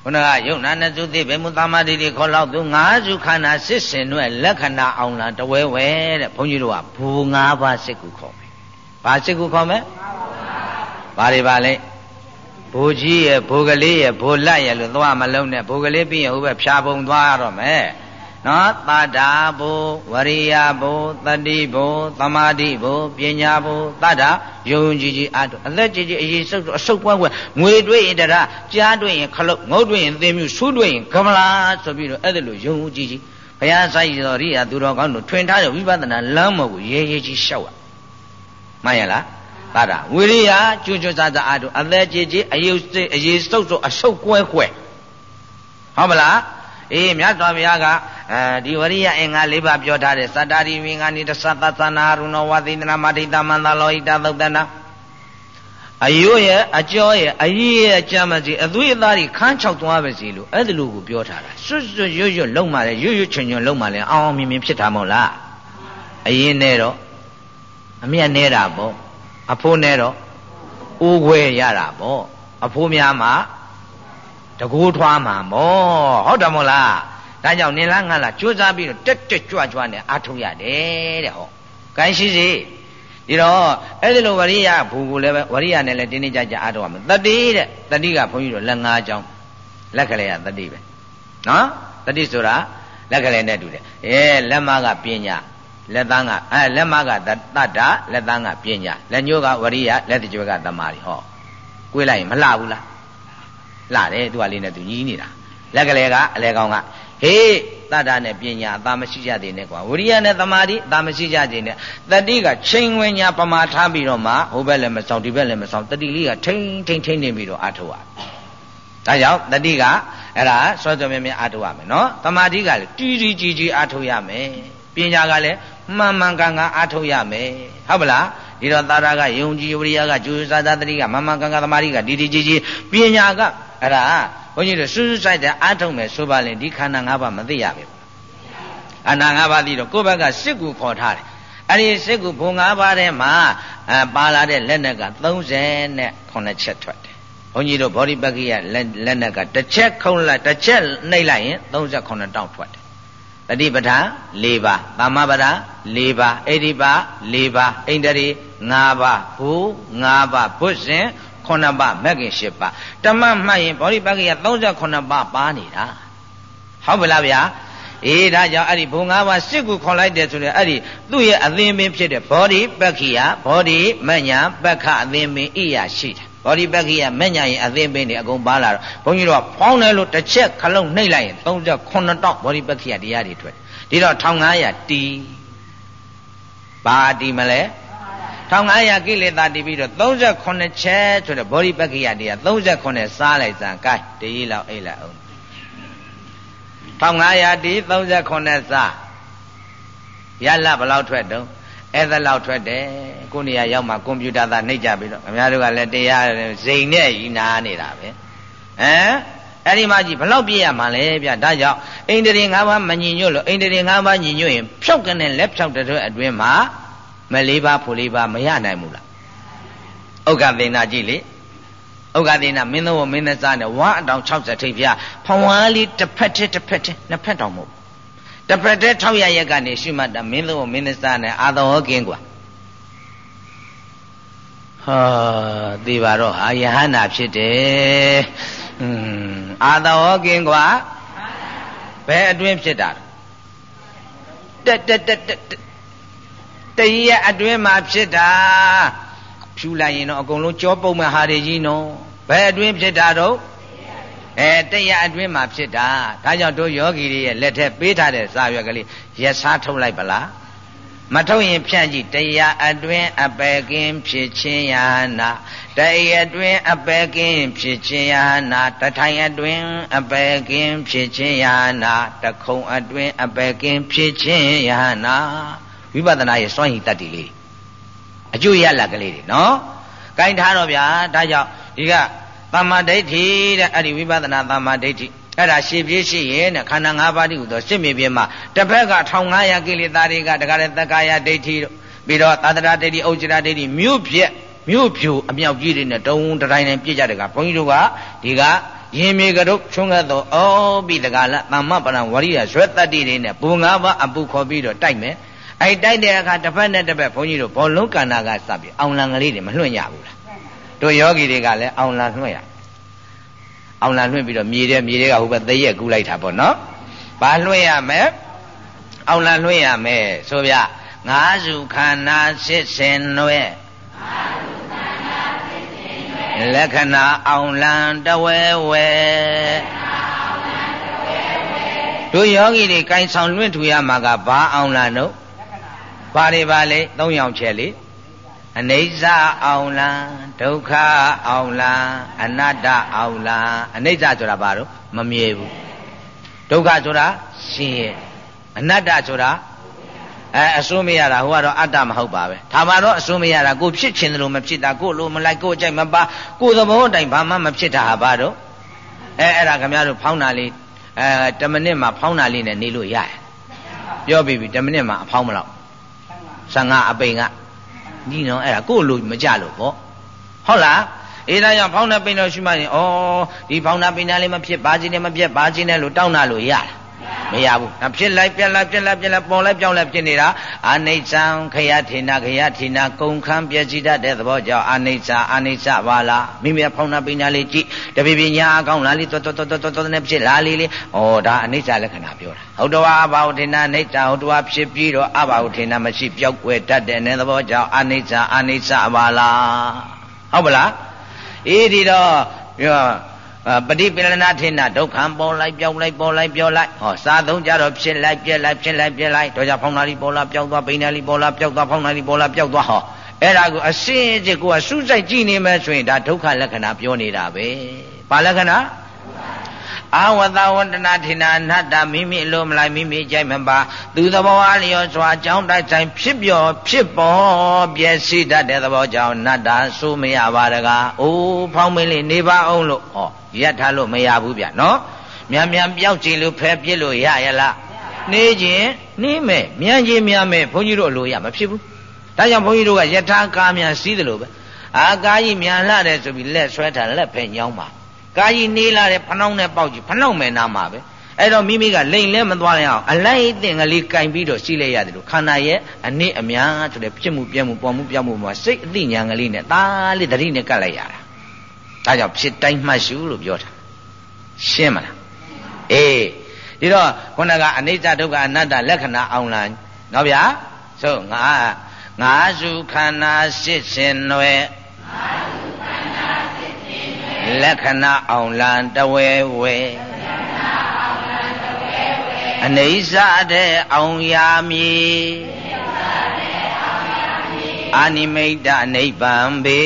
ခုနကယုံနာနဲ့သုတိဘေမူသမာဓိတွေခေါ်လောက်သူငါးစုခန္ဓာစစ်စင်တို့လက္ခဏာအောင်လားတဝဲဝဲတဲ့ဘုန်းကြီးတို့ကဘူငါးပါးစစ်ကူခေါ်မယ်ဘာစစ်ကူခေါ်မယ်ဘာတွေပါလဲဘိုးကြီးရဲ့ဘိုးကလေးရဲ့ဘိုးလက်ရဲ့လို့သွားမလုံးနဲ့ဘိုးကလေးပြီးရင်ဟိုဘက်ဖြာပုံသွားရတော့မယ်နော်သတ္တာဘုဝရိယဘုတတိဘုသမာဓိဘုပညာဘုသတ္တာယုံကြည်ကြည်အတုအသက်ကြီးကြီးအရေးစုပ်အဆုပ်ပွဲပွဲငွေတွေ့ရင်တရကြားတွေ့ရင်ခလုတ်ငုတ်တွေ့ရင်သင်မြူဆူးတွေ့ရင်ကမလာဆိုပြီးတော့အဲ့ဒါလိုယုံကြည်ကြည်ဘုရားဆိုင်တော်ရိယာသူတော်ကောင်းတို့ထွင်ထားတဲ့ဝိပဿနာလမ်းမကိုရဲရဲကြီးရှောက်ရမှန်ရလားသတ္တာဝိရိယကျွကျွစားစားအတုအသက်ကြီးကြီးအယုတ်စိတ်အရေးစုပ်စုပ်အဆုပ်ကွဲကွဲဟုတ်မလားအေးမြတ်စွာဘုရားကအဲဒီဝရိယအင်္ဂါ၄ပါးပြောထားတဲ့သတ္တာရိဝိငါနိတသသသနာရုဏောဝသိန္ဒနာမဋိတမန္တလောဟိတသုတ်တနာအယုရဲ့အကျော်ရဲ့အကြီးရဲ့အကြမ်းမစီအသွေးအသားတွေခန်းချောက်သွားပါစီလို့အဲ့ဒါလိုကိုပြောထားတာစွတ်စွတ်ရွတ်ရွတ်လုံးမှလည်းရွတ်ရွတ်ချွန်ချွန်လုံးမှလည်းအောင်အောင်မြင်မြင်ဖြစ်တာမဟုတ်လားအရင်နဲ့တော့အမြတ်နေတာပေါ့အဖိုးနဲ့တော့အိုးခွဲရတာပေါ့အဖိုးများမှာတကူထွားမှာမောဟုတ်တယ်မို့လားဒါကြောင့်နင်လားငါလားကြိုးစားပြီးတော့တက်တက်ကြွကြွနဲ့အားထုတ်ရတယ်တဲ့ဟောကိုင်းရှိစီဒီတော့အဲ့ဒီလိုဝရိယဘူကိုလည်းပဲဝရိယနဲ့လည်းတင်းတင်းကြပ်ကြပ်အားထုတ်ရမယ်တတိတဲ့တတိကဘုန်းကြီးတို့လက်ငါးကြောင်းလက်ကလေးကတတိပဲနော်တတိဆိုတာလက်ကလေးနဲ့တူတယ်အဲလက်မကပညာလက်သားကအဲလက်မကတတ္တလက်သားကပညာလက်ညိုးကဝရိယလက်တကြွကသမာဓိဟောကိုယ်လိုက်ရင်မလှဘူးလားလှတယ်သူကလေးနဲ့သူညီးနေတာလက်ကလေးကအလဲကောင်းကဟေးတတ္တနဲ့ပညာအသာမရှိကြသေးနဲ့ကွာဝိရိယနဲ့သမာဓိအသာမရှိကြသေးနဲ့တတိကချိန်ဝင်ညာပမာထားပြီးတော့မှဟိုဘက်လည်းမဆောင်ဒီဘက်လည်းမဆောင်တတိလေးကထိမ့်ထိမ့်ထိမ့်နေပြီးတော့အာထုတ်ရဒါကြောင့်တတိကအဲ့ဒါစောစောမြဲမြဲအာထုတ်ရမယ်နော်သမာဓိကလည်းတီးတီးကြီးကြီးအာထုတ်ရမယ်ပညာကလည်းမှန်မှန်ကန်ကန်အာထုတ်ရမယ်ဟုတ်ပလားဒီတော့သာရကယုံကြည်ဝိရိယကကျူးစာသတတိကမှန်မှန်ကန်ကန်သမာဓိကတီးတီးကြီးကြီးပညာကအဲ့ဒါဘုန်းကြီးတို့စူးစူးဆိုင်တဲ့အားထုတ်မယ်ဆိုပါလေဒီခန္ဓာ၅ပါးမသိရပဲခန္ဓာ၅ပါးသိတော့ကိုယ့်ဘက်ကစစ်ကူခေါ်ထားတယ်အဲ့ဒီစစ်ကူဘုံ၅ပါးထဲမှာအဲပါလာတဲ့လက်နက်က၃၀နဲ့ခုနှစ်ချက်ထွက်တယ်ဘုန်းကြီးတို့ဗောဓိပက္ခိယလက်နက်ကတစ်ချက်ခုံးလိုက်တစ်ချက်နှိပ်လိုက်ရင်၃၉တောင်ထွက်တယ်တတိပဋ္ဌာန်၄ပါးသမ္မာပဒ၄ပါးဣတိပါ၄ပါးဣန္ဒြေ၅ပါးဘူ၅ပါးဘုဇင်ခုနှစ်ပါးမဂ္ဂင်၈ပါးဓမ္မမှတ်ရင်ဗောဓိပက္ခိယ၃၉ပါးပါနေတာဟုတ်ပါလားဗျာအေးဒါကြောင့်အဲ့ဒီဘုံ၅ပါးစစ်ကူခေါ်လိုက်တယ်ဆိုရင်အဲ့ဒီသူ့ရဲ့အသင်ပင်ဖြစ်တဲ့ဗောဓိပက္ခိယဗောဓိမဉ္ဇဉ်ပက္ခအသင်ပင်ဣယာရှိတယ်ဗောဓိပက္ခိယမဉ္ဇဉ်ရဲ့အသင်ပင်တွေအကုန်ပါလာတော့ဘုန်းကြီးတို့ကဖောင်းတယ်လို့တစ်ချက်ခလုံးနှိပ်လိုက်ရင်၃၉တောင်ဗောဓိပက္ခိယတရားတွေထွက်ဒီတော့၁၅၀၀တီဘာတီမလဲ၁၅၀၀ကိလေသာတည်ပြီးတော့၃၉ချက်ဆိုတဲ့ဗောဓိပက္ခိယတရား၃၉စားလိုက်စမ်းကိုင်းတကြီးလောက်အိတ်လိုက်အောင်၁၅၀၀တီ၃၉စားရလဘယ်လောက်ထွက်တုံးအဲ့ဒါလောက်ထွက်တယ်ကိုနေရာရောက်မှကွန်ပျူတာသားနှိပ်ကြပြီးတော့ခင်ဗျားတို့ကလည်းတရားဇိမ်နဲ့ဤနာနေတာပဲဟမ်အဲ့ဒီမှကြီးဘယ်လောက်ပြည့်ရမှာလဲဗျဒါကြောင့်ဣန္ဒြေ၅ပါးမညီညွတ်လို့ဣန္ဒြေ၅ပါးညီညွတ်ရင်ဖြောက်ကနေလက်ဖြောက်တဲ့အတွင်းမှာမလေးပါဖို့လေးပါမရနိုင်ဘူးလားဥက္ကသေနာကြည့်လေဥက္ကသေနာမင်းတော်မင်းသားနဲ့ဝါအတောင်၆၀ထိပ်ပြဖဝါလေးတစ်ဖက်တစ်တစ်ဖက်တစ်နှစ်ဖက်တောင်မဟုတ်တစ်ဖက်တစ်၆ရရက်ကနေရှိမှတ်တာမင်းတော်မင်းသားနဲ့အာတော်ဟောကင်းกว่าဟာသိပါတော့ဟာယဟန္တာဖြစ်တယ်อืมအာတော်ဟောကင်းกว่าဘယ်အတွင်းဖြစ်တာတက်တက်တက်တက်တရအတွင်းမှာဖြစ်တာဖြူလိုက်ရင်တော့အကုန်လုံးကြောပုတ်မဲ့ဟာတွေကြီးနော်ဘယ်အတွင်းဖြစ်တာတော့အဲတရအတွင်းမှာဖြစ်တာဒါကြောင့်တို့ယောဂီတွေရဲ့လက်ထက်ပေးထားတဲ့စာရွက်ကလေးရက်စားထုတ်လိုက်ပါလားမထုတ်ရင်ဖြန့်ကြည့်တရအတွင်းအပယ်ကင်းဖြစ်ခြင်းယာနာတရအတွင်းအပယ်ကင်းဖြစ်ခြင်းယာနာတထိုင်အတွင်းအပယ်ကင်းဖြစ်ခြင်းယာနာတခုံအတွင်းအပယ်ကင်းဖြစ်ခြင်းယာနာဝိပဿနာရဲ့စွမ်းရည်တတ္တိလေးအကျိုးရလကလေးတွေနော်။ကိုင်းထားတော့ဗျာဒါကြောင့်ဒီကသမ္မာဒိဋ္ဌိတဲ့အဲ့ဒီဝိပဿနာသမ္မာဒိဋ္ဌိအဲ့ဒါရှေ့ပြေးရှိရဲ့နဲ့ခန္ဓာ၅ပါးတည်းဟူသောစစ်မြေပြင်မှာတစ်ဖက်က၁၅၀၀ကိလေသာတွေကတခါတည်းသက္ကာယဒိဋ္ဌိတို့ပြီးတော့သာသနာဒိဋ္ဌိဥစ္စရာဒိဋ္ဌိမြို့ပြက်မြို့ဖြူအမြောက်ကြီးတွေနဲ့တုံးတိုင်းတိုင်းပြည့်ကြတယ်ကဘုန်းကြီးတို့ကဒီကရင်မြေကတို့ချုံကတော့အော်ပြီးတကလားသမ္မပရံဝရိယဇွဲတတ္တိတွေနဲ့ဘူငါးပါးအပူခေါ်ပြီးတော့တိုက်မယ်အဲ့တိုက်တဲ့အခါတစ်ဖက်နဲ့တစ်ဖက်ဘုန်းကြီးတို့ဘောလုံးကန္နာကစပြီးအောင်လံကလေးတွေမလွှင့်ရဘူးလားတို့ယောဂီတွေကလည်းအောင်လံလွှင့်ရအောင်လံလွှင့်ပြီးတော့မြေတဲ့မြေတဲ့ကဟိုဘက်သရက်ကူးလိုက်တာပေါ့နော်ဘာလွှင့်ရမယ်အောင်လံလွှင့်ရမယ်ဆိုဗျငါးစုခန္ဓာစစ်စင်နွယ်လက္ခဏာအောင်လံတဝဲဝဲတို့ယောဂီတွေကိုင်ဆောင်လွင့်ထူရမှာကဘာအောင်လံတို့ဘာတွေပါလဲသုံးယောက်ချက်လေအနိစ္စအောင်လံဒုက္ခအောင်လံအနတ္တအောင်လံအနိစ္စဆိုတာဘာလို့မမြဲဘူးဒုက္ခဆိုတာရှင်ရဲ့အနတ္တဆိုတာအဲအစိုးမရတာဟိုကတော့အတ္တမဟုတ်ပါပဲဒါမှတော့အစိုးမရတာကိုဖြစ်ချင်တယ်လို့မဖြစ်တာကိုလိုမလိုက်ကိုအကြိုက်မပါကိုသဘောတိုင်ဘာမှမဖြစ်တာဟာဘာတော့အဲအဲ့ဒါခင်ဗျားတို့ဖောင်းတာလေးအဲတမိနစ်မှာဖောင်းတာလေးနဲ့နေလို့ရတယ်ပြောပြီးပြီတမိနစ်မှာအဖောင်းမလို့ဆံငါအပိန်ကညီနော်အဲ့ဒါကိုလိုမကြလို့ပေါ့ဟုတ်လားအေးဒါကြောင့်ဖောင်းတဲ့ပိန်တော်ရှိမှရင်ဩဒီဖောင်းတာပိန်တာလေးမဖြစ်ဘာချင်းနဲ့မပြတ်ဘာချင်းနဲ့လို့တောင်းတာလို့ရတာမရဘူးဒါဖြစ်လိုက်ပြက်လိုက်ပြက်လိုက်ပြက်လိုက်ပေါ်လိုက်ပြောင်းလိုက်ဖြစ်နေတာအနိစ္စံခယထေနာခယထေနာကုန်ခန်းပြည့်စည်တတ်တဲ့သဘောကြောင့်အနိစ္စအနိစ္စပါလားမိမိဖောင်းတာပိန်တာလေးကြည့်တပိပညာအကောင်းလားလေးတော်တော်တော်တော်တော်နဲ့ဖြစ်လားလေးလေးဩဒါအနိစ္စလက္ခဏာပြောတာဟုတ်တော်အဘာဝထေနာအနိစ္စဟုတ်တော်ဖြစ်ပြီးတော့အဘာဝထေနာမရှိပြောက်ွယ်တတ်တဲ့သဘောကြောင့်အနိစ္စအနိစ္စပါလားဟုတ်ပလားအေးဒီတော့ပြောပฏิပိလနာထေနဒုက္ခံပေါ်လိုက်ပြောင်းလိုက်ပေါ်လိုက်ပြောလိုက်ဟောစာသုံးကြတော့ဖြစ်လိုက်ပြက်လိုက်ဖြစ်လိုက်ပြက်လိုက်တော့ကြဖောင်းနာလီပေါ်လာပြောက်သွားပိန်နာလီပေါ်လာပြောက်သွားဖောင်းနာလီပေါ်လာပြောက်သွားဟောအဲ့ဒါကိုအစင်းအစ်ကိုကစူးစိုက်ကြည့်နေမယ်ဆိုရင်ဒါဒုက္ခလက္ခဏာပြောနေတာပဲဘာလက္ခဏာအာဝတဝန္တနာထေနာအနတ္တမိမိအလိုမလိုက်မိမိကြိုက်မပါသူသဘောအားလျော်စွာအကြောင်းတိုက်ဆိုင်ဖြစ်ပြောဖြစ်ပေါ်ပြည့်စည်တတ်တဲ့သဘောကြောင့်နတ္တဆိုမရပါတကားအိုးဖောင်းမင်းလေးနေပါအောင်လို့ဟောရက်ထားလို့မရဘူးဗျနော်မြန်မြန်ပြောက်ကြည့်လို့ဖဲပြစ်လို့ရရလားနေခြင်းနေမယ်မြန်ခြင်းမြန်မယ်ဘုန်းကြီးတို့အလိုရမဖြစ်ဘူးဒါကြောင့်ဘုန်းကြီးတို့ကယထာကားမြန်စီးတယ်လို့ပဲအာကားကြီးမြန်လာတယ်ဆိုပြီးလက်ဆွဲထားလက်ဖဲညောင်းပါကာကြီးနေလာတယ်ဖနှောင်းနဲ့ပေါက်ကြည့်ဖနှောင်းမယ်နာမှာပဲအဲ့တော့မိမိကလိန်လဲမသွားရအောင်အလိုက်အသင်ကလေးကင်ပြီးတော့စီးလိုက်ရတယ်လို့ခန္ဓာရဲ့အနည်းအများဆိုတဲ့ဖြစ်မှုပြမှုပေါ်မှုပြောင်းမှုမှာစိတ်အသိဉာဏ်ကလေးနဲ့ဒါလေးသတိနဲ့ကတ်လိုက်ရတာဒါကြောင့်ဖြစ်တိုင်းမှတ်ရှုလို့ပြောတာရှင်းမလားအေးဒီတော့ခုနကအနိစ္စဒုက္ခအနတ္တလက္ခဏာအောင်လားနော်ဗျာဆိုငါငါစုခန္ဓာစစ်စင်ွယ်လက္ခဏာအောင်လံတဝဲဝဲအနိစ္စတဲ့အောင်ရာမည်အာနိမိတ်တနိဗ္ဗာန်ပေ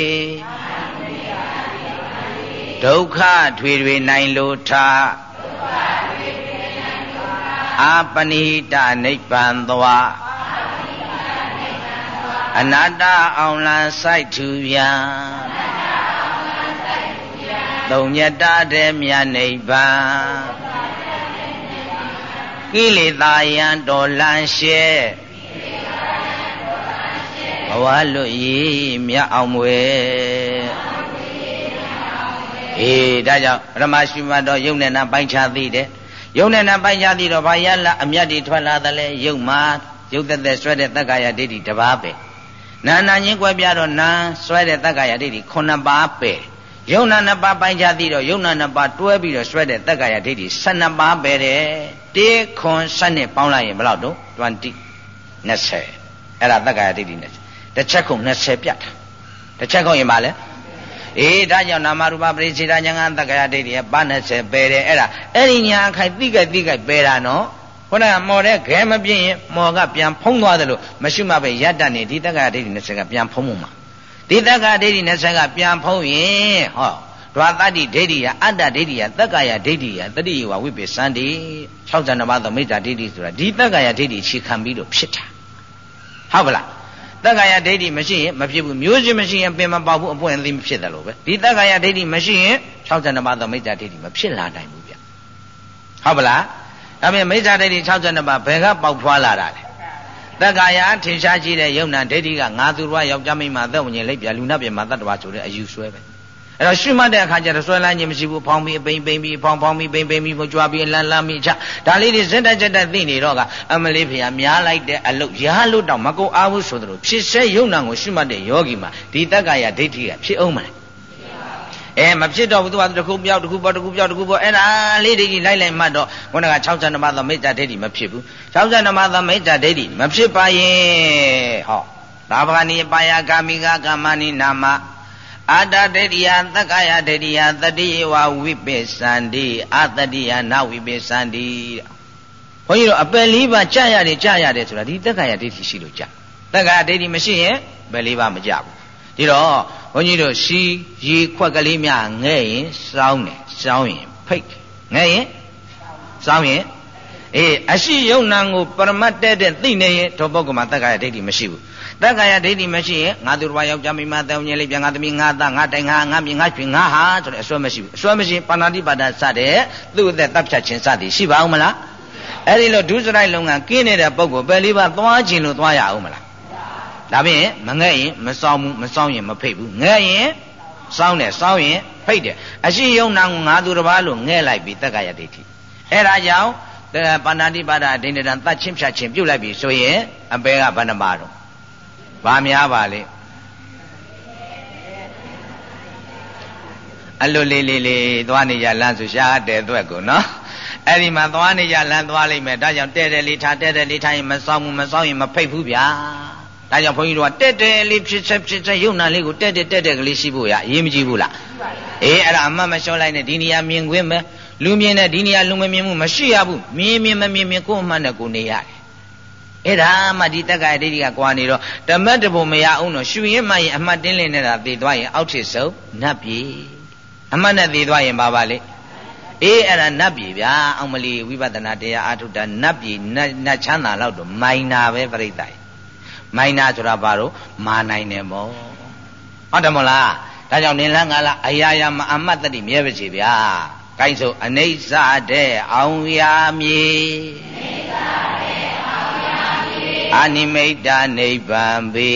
ဒုက္ခထွေထွေနိုင်လို့ထားအာပနိတနိဗ္ဗာန်သွားအနတ္တအောင်လံစိုက်ထူပြန်သုံးညတတဲ့မြတ်နိဗ္ဗာန်ကိလေသာယံတော်လန်းရှဲဘဝလွတ်ရည်မြတ်အောင်မွေအေးဒါကြောင့်ပရမရှိမတော်ယုံနဲ့နာပိုင်းခြားသိတယ်ယုံနဲ့နာပိုင်းခြားသိတော့ဘာရလာအမြတ်တွေထွက်လာတယ်လဲယုံမှာယုတ်သက်သက်ဆွဲတဲ့တက္ကာယဒိဋ္ဌိတစ်ပါးပဲနာနာချင်းကွဲပြားတော့နာဆွဲတဲ့တက္ကာယဒိဋ္ဌိခုနှစ်ပါးပဲယုံနာနှစ်ပါးပိုင်းခြားသိတော့ယုံနာနှစ်ပါးတွဲပြီးတော့ဆွဲတဲ့တက္ကာယဒိဋ္ဌိဆယ်နှစ်ပါးပဲတဲ့တေခွန်ဆက်နဲ့ပေါင်းလိုက်ရင်ဘယ်လောက်တော့၂၀ ၂၀အဲ့ဒါတက္ကာယဒိဋ္ဌိနဲ့တစ်ချက်ကုန်၂၀ပြတ်တာတစ်ချက်ကုန်ရင်ပါလဲအေးဒါကြောင့်နာမရူပပရိစ္ဆေဒညာတက္ကာယဒိဋ္ဌိကပါ၂၀ပဲတယ်အဲ့ဒါအဲ့ဒီညာခိုင်တိကြိုက်တိကြိုက်ပဲတာနော်ခုနကမော်တဲ့ခဲမပြင်းရင်မော်ကပြန်ဖုံးသွားတယ်လို့မရှိမှပဲရတ္တနေဒီတက္ကာယဒိဋ္ဌိ၂၀ကပြန်ဖုံးမှုမှာဒီတက္ကာဒိဋ္ဌိ၂၀ကပြန်ဖုံးရင်ဟောဒွါတတ္တိဒိဋ္ဌိယအတ္တဒိဋ္ဌိယတက္ကာယဒိဋ္ဌိယတတိယဝဝိပိသန္တိ၆၂ပါးသောမိစ္ဆာဒိဋ္ဌိဆိုတာဒီတက္ကာယဒိဋ္ဌိခြေခံပြီးတော့ဖြစ်တာဟုတ်ပါလားတက္ကာယဒိဋ္ဌိမရှိရင်မဖြစ်ဘူးမျိုးစစ်မရှိရင်ပင်မပေါက်ဘူးအပွင့်အသီးမဖြစ်တယ်လို့ပဲဒီတက္ကာယဒိဋ္ဌိမရှိရင်၆၂ပါးသောမိစ္ဆာဒိဋ္ဌိမဖြစ်လာနိုင်ဘူးဗျဟုတ်ပါလားဒါပြန်မိစ္ဆာဒိဋ္ဌိ၆၂ပါးဘယ်ကပေါက်ဖွာလာတာလဲတက္ကာယထင်ရှားကြည့်တဲ့ယုံနာဒိဋ္ဌိကငါသူတော်ယောက်ျားမိန်းမသက်ဝဉ္ဇဉ်လိပ်ပြလူနာပြမှာတတ္တဝါဆိုတဲ့အယူဆွဲပဲအဲ့တော့ရှုမှတ်တဲ့အခါကျတော့ဆွဲလန်းခြင်းမရှိဘူးဖောင်းပြီးပိန်ပိန်ပြီးဖောင်းဖောင်းပြီးပိန်ပိန်ပြီးကြွားပြီးလန်းလန်းပြီးချဒါလေးတွေစက်တက်စက်တက်သိနေတော့ကအမလေးဖေဟာများလိုက်တဲ့အလုတ်ရဟလို့တောင်မကုအားဘူးဆိုသလိုဖြစ်စေယုံနာကိုရှုမှတ်တဲ့ယောဂီမှာဒီတက္ကာယဒိဋ္ဌိကဖြစ်အောင်မလားအဲမဖြစ်တော့ဘူးသူကတခုပြောက်တခုပေါ်တခုပြောက်တခုပေါ်အဲ့ဒါလေးဒိဋ္ဌိလိုက်လိုက်မှတ်တော့ခုနက၆၂ပါးသောမိစ္ဆာဒိဋ္ဌိမဖြစ်ဘူး၆၂ပါးသောမိစ္ဆာဒိဋ္ဌိမဖြစ်ပါရင်ဟောသာဗာနိပါယကာမိကကာမနိနာမအာတဒိဋ္ဌိယသက္ကာယဒိဋ္ဌိယတတိယဝဝိပိသန္တိအတတိယနာဝိပိသန္တိဘုန်းကြီးတို့အပယ်လေးပါးကြာရတယ်ကြာရတယ်ဆိုတာဒီသက္ကာယဒိဋ္ဌိရှိလို့ကြာသက္ကာယဒိဋ္ဌိမရှိရင်အပယ်လေးပါးမကြဘူးဒီတော့ဘုန်းကြီးတို့စီရေခွက်ကလေးများငဲ့ရင်စောင်းတယ်စောင်းရင်ဖိတ်ငဲ့ရင်စောင်းရင်အေးအရှိယုံနာကိုပရမတ်တဲ့တဲ့သိနေရင်ဒုပုဂ္ဂိုလ်မှာသက္ကာယဒိဋ္ဌိမရှိဘူးသက္ကာယဒိဋ္ဌိမရှိရင်ငါသူတစ်ပါးယောက်ျားမိန်းမတောင်းမြင်လေးပြန်ငါသမီးငါသားငါတိုင်ငါငါမြင်ငါရွှင်ငါဟာဆိုတဲ့အစွဲမရှိဘူးအစွဲမရှိပါဏာတိပါဒစတဲ့သူ့အသက်တပ်ဖြတ်ခြင်းစသည်ရှိပါအောင်မလားအဲ့ဒီလိုဒုစရိုက်လုံကကင်းနေတဲ့ပုဂ္ဂိုလ်ပယ်လေးပါသွားခြင်းလို့သွားရအောင်မလားဒါဖြင့်မငဲ့ရင်မစောင်းဘူးမစောင်းရင်မဖိတ်ဘူးငဲ့ရင်စောင်းတယ်စောင်းရင်ဖိတ်တယ်အရှိယုံနာကိုငါသူတစ်ပါးလို့ငဲ့လိုက်ပြီးသက္ကာယဒိဋ္ဌိအဲ့ဒါကြောင့်ပါဏာတိပါဒဒိဋ္ဌိတံတတ်ချင်းဖြတ်ချင်းပြုတ်လိုက်ပြီဆိုရင်အပေကဘယ်နှပါတော့ဘာများပါလေအလွတ်လေးလေးလေးသွားနေကြလမ်းဆိုရှားတဲ့အတွက်ကိုနော်အဲ့ဒီမှာသွားနေကြလမ်းသွားလိုက်မယ်ဒါကြောင့်တဲ့တဲ့လေးထားတဲ့တဲ့လေးထားရင်မစောင်းဘူးမစောင်းရင်မဖိတ်ဘူးဗျာဒါကြောင့်ဘုန်းကြီးတို့ကတဲ့တဲ့လေးဖြစ်ချက်ဖြစ်ချက်ယုံနာလေးကိုတဲ့တဲ့တဲ့တဲ့ကလေးရှိဖို့ရအရေးမကြီးဘူးလားအေးအဲ့ဒါအမှတ်မလျှော့လိုက်နဲ့ဒီနေရာမြင်ခွင့်ပဲလူမြင်တဲ့ဒီနေရာလူမမြင်မှုမရှိရဘူးမြင်မြင်မမြင်မြင်ကိုယ်အမှန်နဲ့ကိုနေရတယ်အဲ့ဒါမှဒီတက္ကရာဒိဋ္ဌိကကွာနေတော့ဓမ္မတဘုံမရအောင်တော့ရှူရင်မှရင်အမှတ်တင်းလင်းနေတာသိသွားရင်အောက်ထစ်ဆုံးနတ်ပြည်အမှတ်နဲ့သိသွားရင်ဘာပါလဲအေးအဲ့ဒါနတ်ပြည်ဗျာအောင်မလီဝိပဿနာတရားအာထုတာနတ်ပြည်နတ်ချမ်းသာလောက်တော့မိုင်နာပဲပြိတ္တိုင်မိုင်နာဆိုတာဘာလို့မာနိုင်တယ်မို့ဟုတ်တယ်မို့လားဒါကြောင့်နင်လန်းငါလားအရာရာမအမှတ်တတိမြဲပါစေဗျာကိုင်းဆိုအနိစ္စတဲ့အောင်ရမည်အနိမိတ်တာနိဗ္ဗာန်ပေ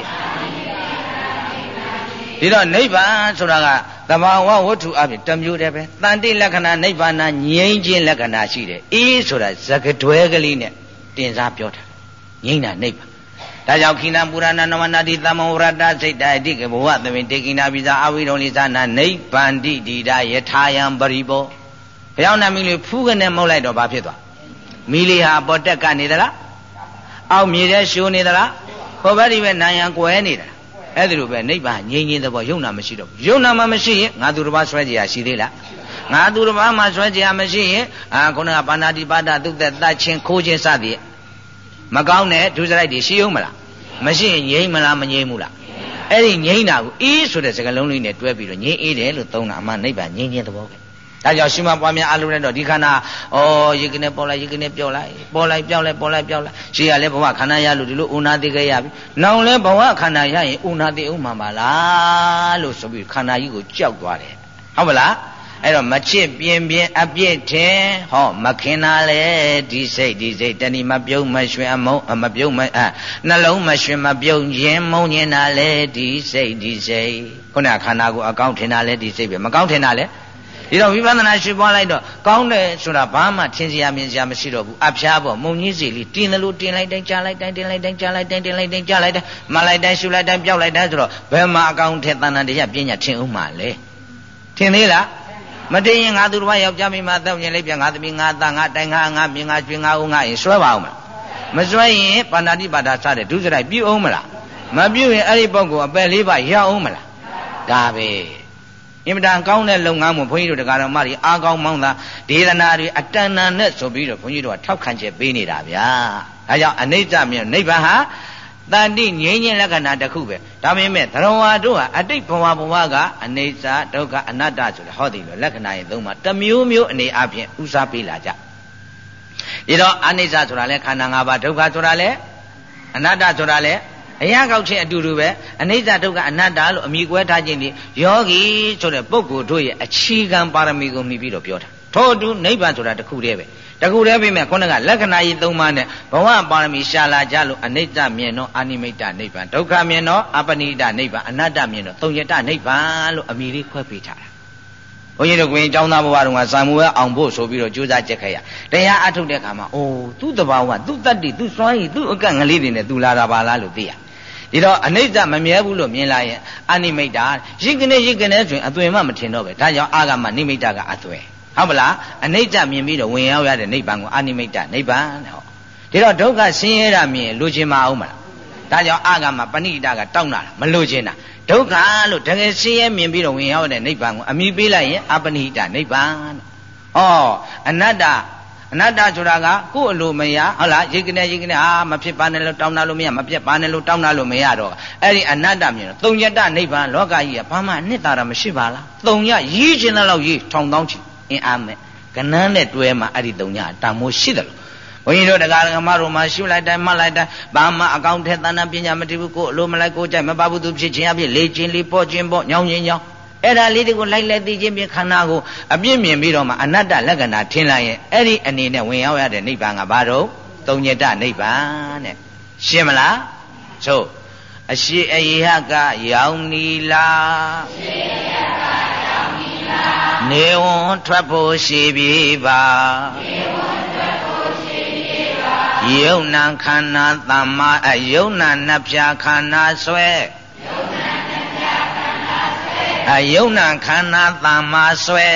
ဒီတော့နိဗ္ဗာန်ဆိုတာကသဘာဝဝတ္ထုအပြင်တစ်မျိုးတည်းပဲတန်တိလက္ခဏာနိဗ္ဗာန်ငြိမ်းခြင်းလက္ခဏာရှိတယ်အေးဆိုတာဇဂတွဲကလေးနဲ့တင်စားပြောတာငြိမ်းတာနိဗ္ဗာန်ဒါကြောင့်ခိဏပူရဏနဝနာတိသမဝရတစိတ်တအတိကဘဝသမိတေကိနာပိဇာအဝိရုံလိသနာနိဗ္ဗာန်တိတိဒယထာယံပရိဘောဘုရားနာမီလေးဖူးကနေမှုတ်လိုက်တော့ဘာဖြစ်သွားမီလေးဟာပေါ်တက်ကနေသလားအောက်မြေထဲရှိုးနေသလားဟောဘက်ဒီပဲနာယံကွယ်နေတာအဲ့ဒီလိုပဲနိဗ္ဗာန်ငြိမ်းငြိမ်းသဘောယုံနာမရှိတော့ဘူးယုံနာမှမရှိရင်ငါသူတစ်ပါးဆွဲကြရရှိသေးလားငါသူတစ်ပါးမှဆွဲကြရမရှိရင်အာခုနကပါဏာတိပါဒသုသက်တတ်ချင်းခိုးချင်းစသည်မကောင်းတဲ့ဒုစရိုက်တွေရှိအောင်မလားမရှိရင်ငြိမ်းမလားမငြိမ်းဘူးလားအဲ့ဒီငြိမ်းတာကိုအေးဆိုတဲ့စကားလုံးလေးနဲ့တွဲပြီးတော့ငြိမ်းအေးတယ်လို့သုံးတာအမှနိဗ္ဗာန်ငြိမ်းခြင်းသဘောပဲဒါကြောင့်ရှိမှပွားများအလုံးနဲ့တော့ဒီခန္ဓာဩရေကနေပေါ်လိုက်ရေကနေပြောက်လိုက်ပေါ်လိုက်ပြောက်လိုက်ပေါ်လိုက်ပြောက်လိုက်ရှိရလဲဘဝခန္ဓာရလို့ဒီလိုဥနာတိခဲ့ရပြီနောင်လဲဘဝခန္ဓာရရင်ဥနာတိဥမှန်ပါလားလို့ဆိုပြီးခန္ဓာကြီးကိုကြောက်သွားတယ်ဟုတ်မလားအဲ့တော့မချစ်ပြင်းပြင်းအပြစ်ထင်ဟောမခင်နာလေဒီစိတ်ဒီစိတ်တဏီမပြုံးမရွှင်အမုံမပြုံးမအနှလုံးမရွှင်မပြုံးခြင်းမုံညင်နာလေဒီစိတ်ဒီစိတ်ခုနခန္ဓာကိုအကောင်းထင်တာလေဒီစိတ်ပဲမကောင်းထင်တာလေဒီတော့ဝိပဿနာရှုပွားလိုက်တော့ကောင်းတယ်ဆိုတာဘာမှထင်စရာမြင်စရာမရှိတော့ဘူးအဖျားပေါ့မုံကြီးစီလေးတင်းတယ်လို့တင်းလိုက်တိုင်းကြားလိုက်တိုင်းတင်းလိုက်တိုင်းကြားလိုက်တိုင်းတင်းလိုက်တိုင်းကြားလိုက်တိုင်းမလိုက်တိုင်းရှုလိုက်တိုင်းပြောက်လိုက်တိုင်းဆိုတော့ဘယ်မှာအကောင်းထက်တဏ္ဍတရားပညာထင်ဦးမှာလဲထင်သေးလားမတင်ရင်ငါသူတစ်ပါးယောက်ျားမိန်းမတောင်းရင်လေးပြန်ငါသမီးငါသားငါတိုင်ငါငါမြင်ငါကျွင်ငါဦးငါရင်ဆွဲပါအောင်မလားမဆွဲရင်ပါဏာတိပါဒစတဲ့ဒုစရိုက်ပြုအောင်မလားမပြုရင်အဲ့ဒီပုဂ္ဂိုလ်အပယ်လေးပါရအောင်မလားဒါပဲအင်မတန်ကောင်းတဲ့လုပ်ငန်းမို့ဘုန်းကြီးတို့တရားတော်မတွေအားကောင်းမောင်းတာဒေသနာတွေအတန်တန်နဲ့ဆိုပြီးတော့ဘုန်းကြီးတို့ကထောက်ခံချက်ပေးနေတာဗျာဒါကြောင့်အနိစ္စမြင်နိဗ္ဗာန်ဟာတန်တိငြိမ်းခြင်းလက္ခဏာတစ်ခုပဲဒါပေမဲ့သရဝါတို့ဟာအတိတ်ဘဝဘဝကအနိစ္စဒုက္ခအနတ္တဆိုတဲ့ဟောဒီလိုလက္ခဏာရဲ့သုံးပါတစ်မျိုးမျိုးအနေအချင်းဥစားပေးလာကြဒီတော့အနိစ္စဆိုတာလဲခန္ဓာ၅ပါးဒုက္ခဆိုတာလဲအနတ္တဆိုတာလဲအရာကောက်ချင်းအတူတူပဲအနိစ္စဒုက္ခအနတ္တလို့အမိကွဲထားခြင်းဒီယောဂီဆိုတဲ့ပုဂ္ဂိုလ်တို့ရဲ့အခြေခံပါရမီကိုမှီပြီးတော့ပြောတာထို့အတူနိဗ္ဗာန်ဆိုတာတစ်ခုတည်းပဲတကူတည်းပြမယ်ခုနကလက္ခဏာကြီးသုံးပါးနဲ့ဘဝပါရမီရှာလာကြလို့အနိစ္စမြင်တော့အာနိမိတ်တနိဗ္ဗာန်ဒုက္ခမြင်တော့အပနိဒနိဗ္ဗာန်အနတ္တမြင်တော့သုံးရတနိဗ္ဗာန်လို့အမိလေးခွဲပေးထားတာဘုန်းကြီးတို့ကိုရင်ကျောင်းသားဘဝတုန်းကစာမူဝဲအောင်ဖို့ဆိုပြီးတော့ကြိုးစားကြက်ခဲ့ရတရားအထုတ်တဲ့အခါမှာအိုးသူ့တဘာဝသူ့တတ္တိသူ့စွမ်းရည်သူ့အကန့်ငလေးတွေနဲ့သူလာတာပါလားလို့သိရဒီတော့အနိစ္စမမြဲဘူးလို့မြင်လာရင်အနိမိတ်တာရိကနေရိကနေဆိုရင်အသွင်မှမထင်တော့ပဲဒါကြောင့်အာဂမနိမိတ်တာကအသွင်ဟုတ်ပလားအနိစ္စမြင်ပြီးတော့ဝင်ရောက်ရတဲ့နိဗ္ဗာန်ကိုအနိမိတ်တနိဗ္ဗာန်တဲ့ဟောဒီတော့ဒုက္ခဆင်းရဲတာမြင်လိုချင်မအောင်မလားဒါကြောင့်အာဂမပဏိတကတောင်းတာမလိုချင်တာဒုက္ခလို့တကယ်ဆင်းရဲမြင်ပြီးတော့ဝင်ရောက်တဲ့နိဗ္ဗာန်ကိုအမိပေးလိုက်ရင်အပဏိတနိဗ္ဗာန်တဲ့ဩအနတ္တအနတ္တဆိုတာကကိုယ်အလိုမရဟုတ်လားရိကနေရိကနေအာမဖြစ်ပါနဲ့လို့တောင်းတာလို့မရမပြတ်ပါနဲ့လို့တောင်းတာလို့မရတော့အဲ့ဒီအနတ္တမြင်တော့သုံးညတနိဗ္ဗာန်လောကကြီးကဘာမှအနှစ်သာရမရှိပါလားသုံးညရေးချင်တဲ့လောက်ရေးထောင်တောင်းချင်အင်းအားမဲ့ကနန်းနဲ့တွဲမှာအဲ့ဒီသုံးညတန်မိုးရှိတယ်လို့ဘုန်းကြီးတို့တရားဓမ္မတို့မှာရှုလိုက်တိုင်းမှတ်လိုက်တိုင်းဘာမှအကောင့်ထဲသဏ္ဍာန်ပညာမတည်ဘူးကိုယ်အလိုမလိုက်ကိုယ်ကြိုက်မပါဘူးသူဖြစ်ခြင်းအဖြစ်လေးချင်းလေးပေါ်ခြင်းပေါ်ညောင်းခြင်းညောင်းအဲ့ဒါလေးတွေကိုလိုက်လက်သိခြင်းဖြင့်ခန္ဓာကိုအပြည့်မြင်ပြီးတော့မှအနတ္တလက္ခဏာထင်လိုက်ရင်အဲ့ဒီအနေနဲ့ဝင်ရောက်ရတဲ့နိဗ္ဗာန်ကဘာတော့သုံးညတနိဗ္ဗာန်တဲ့ရှင်းမလားသို့အရှိအယဟကရောင်နီလာအရှိအယဟကရောင်နီလာနေဝံထွက်ဖို့ရှိပြီပါနေဝံထွက်ဖို့ရှိပြီပါယုံနာခန္ဓာသမ္မာအယုံနာနှပြခန္ဓာဆွဲအယုံနာခန္ဓာသမ္မာဆွဲ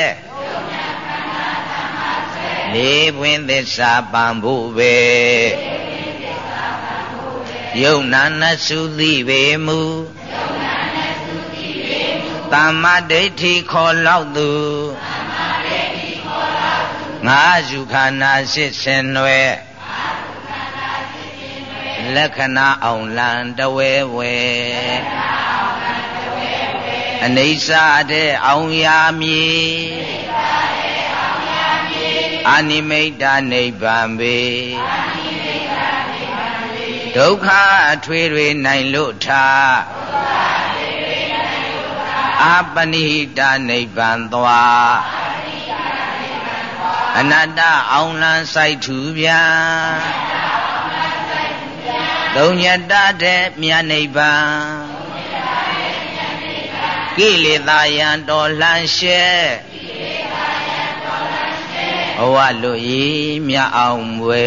လေးပွင့်သစ္စာပံဖို့ပဲယုံနာနသုတိပေမူသမ္မာဒိဋ္ဌိခေါ်လောက်သူငါးစုခန္ဓာစစ်ဆင်ွယ်လက္ခဏာအောင်လံတဝဲဝဲအနိစ္စတဲ့အောင်ရမည်အာနိမိတ်တနိဗ္ဗာန်ပေဒုက္ခအထွေတွေနိုင်လို့ထားအပနိဟိတနိဗ္ဗာန်သွားအနတ္တအောင်လံစိုက်ထူပြန်သုံးညတတဲ့မြတ်နိဗ္ဗာန်ကိလေသာယံတော်လှန်ရှဲဘဝလွတ်ဤမြတ်အောင်ဝဲ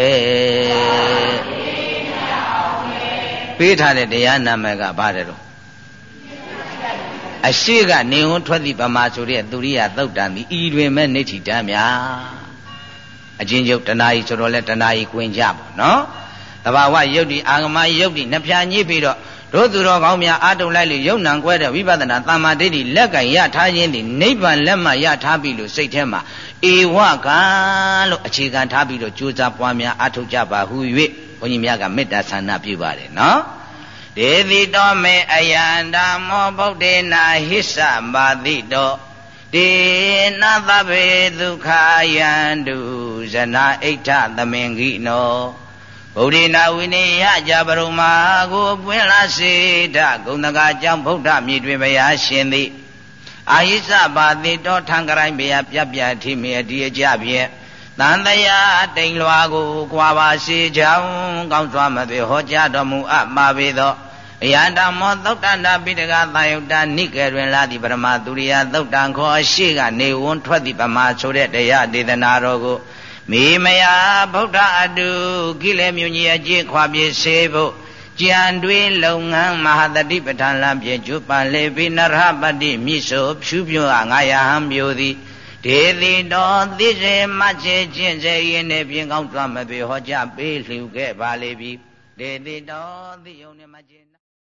ပေးထားတဲ့တရားနာမည်ကဘာတဲ့တော့အရှိကနေဝန်းထွက်သည့်ဗမာဆိုတဲ့သူရိယသုတ်တန်သည်ဤတွင်မဲ့နေဋ္ဌိတံများအချင်းချုပ်တဏှာကြီးဆိုတော့လဲတဏှာကြီးကွင်ကြပေါ့နော်တဘာဝယုတ်တိအာဂမယုတ်တိနှပြညှိပြီးတော့တို့သူတော်ကောင်းများအာတုံလိုက်လို့ယုံနံကွဲတဲ့ဝိပဿနာသမ္မာဒိဋ္ဌိလက်ကင်ရထားခြင်းသည်နိဗ္ဗာန်လက်မှရထားပြီလို့စိတ်ထဲမှာဧဝကလို့အခြေခံထားပြီးတော့ကြိုးစားပွားများအထုတ်ကြပါဟု၍ဘုန်းကြီးများကမေတ္တာဆန္ဒပြုပါတယ်နော်ဒေတိတောမေအယန္တမောဗုဒ္ဓေနာဟိသမာတိတောဒေနသဗ္ဗေဒုက္ခယန္တုဇနာဣဋ္ဌသမင်္ဂိနောဗုဒ္ဓေနာဝိနည်းယကြပရုမာကိုပွင့်လာစေတဂုဏကကြောင့်ဗုဒ္ဓမြည်တွင်ဘုရားရှင်သည်အာဟိသပါတိတောထံကရိုင်းဘုရားပြပြထိမေအဒီအကြဖြင့်တန်တရားတိမ်လွာကိုကြွာပါစေကြောင်းကောင်းစွာမသွေဟောကြားတော်မူအပ်ပါပေသောအယန္တမောသုတ်တန္တပိဋကသာယုတနိကေတွင်လာသည့်ပရမသူရိယသုတ်တံခေါ်အရှိကနေဝန်းထွက်သည့်ပမာဆိုတဲ့တရားဒေသနာတော်ကိုမေမယဗုဒ္ဓအတုကိလေမြူကြီးအကျင့်ခွာပြေစေဖို့ကြံတွေးလုပ်ငန်းမဟာတတိပဋ္ဌာန်လမ်းဖြင့်ကျွပန်လေပိနရဟပတိမြစ်ဆိုဖြူပြွငါယဟံမျိုးသည်ဒေတိတော်သိစေမချေခြင်းစေရင်းနှင့်ပြင်ကောင်းစွာမပြေဟောကြားပေးလှူခဲ့ပါလေပြီဒေတိတော်သိယုံနှင့်မချေ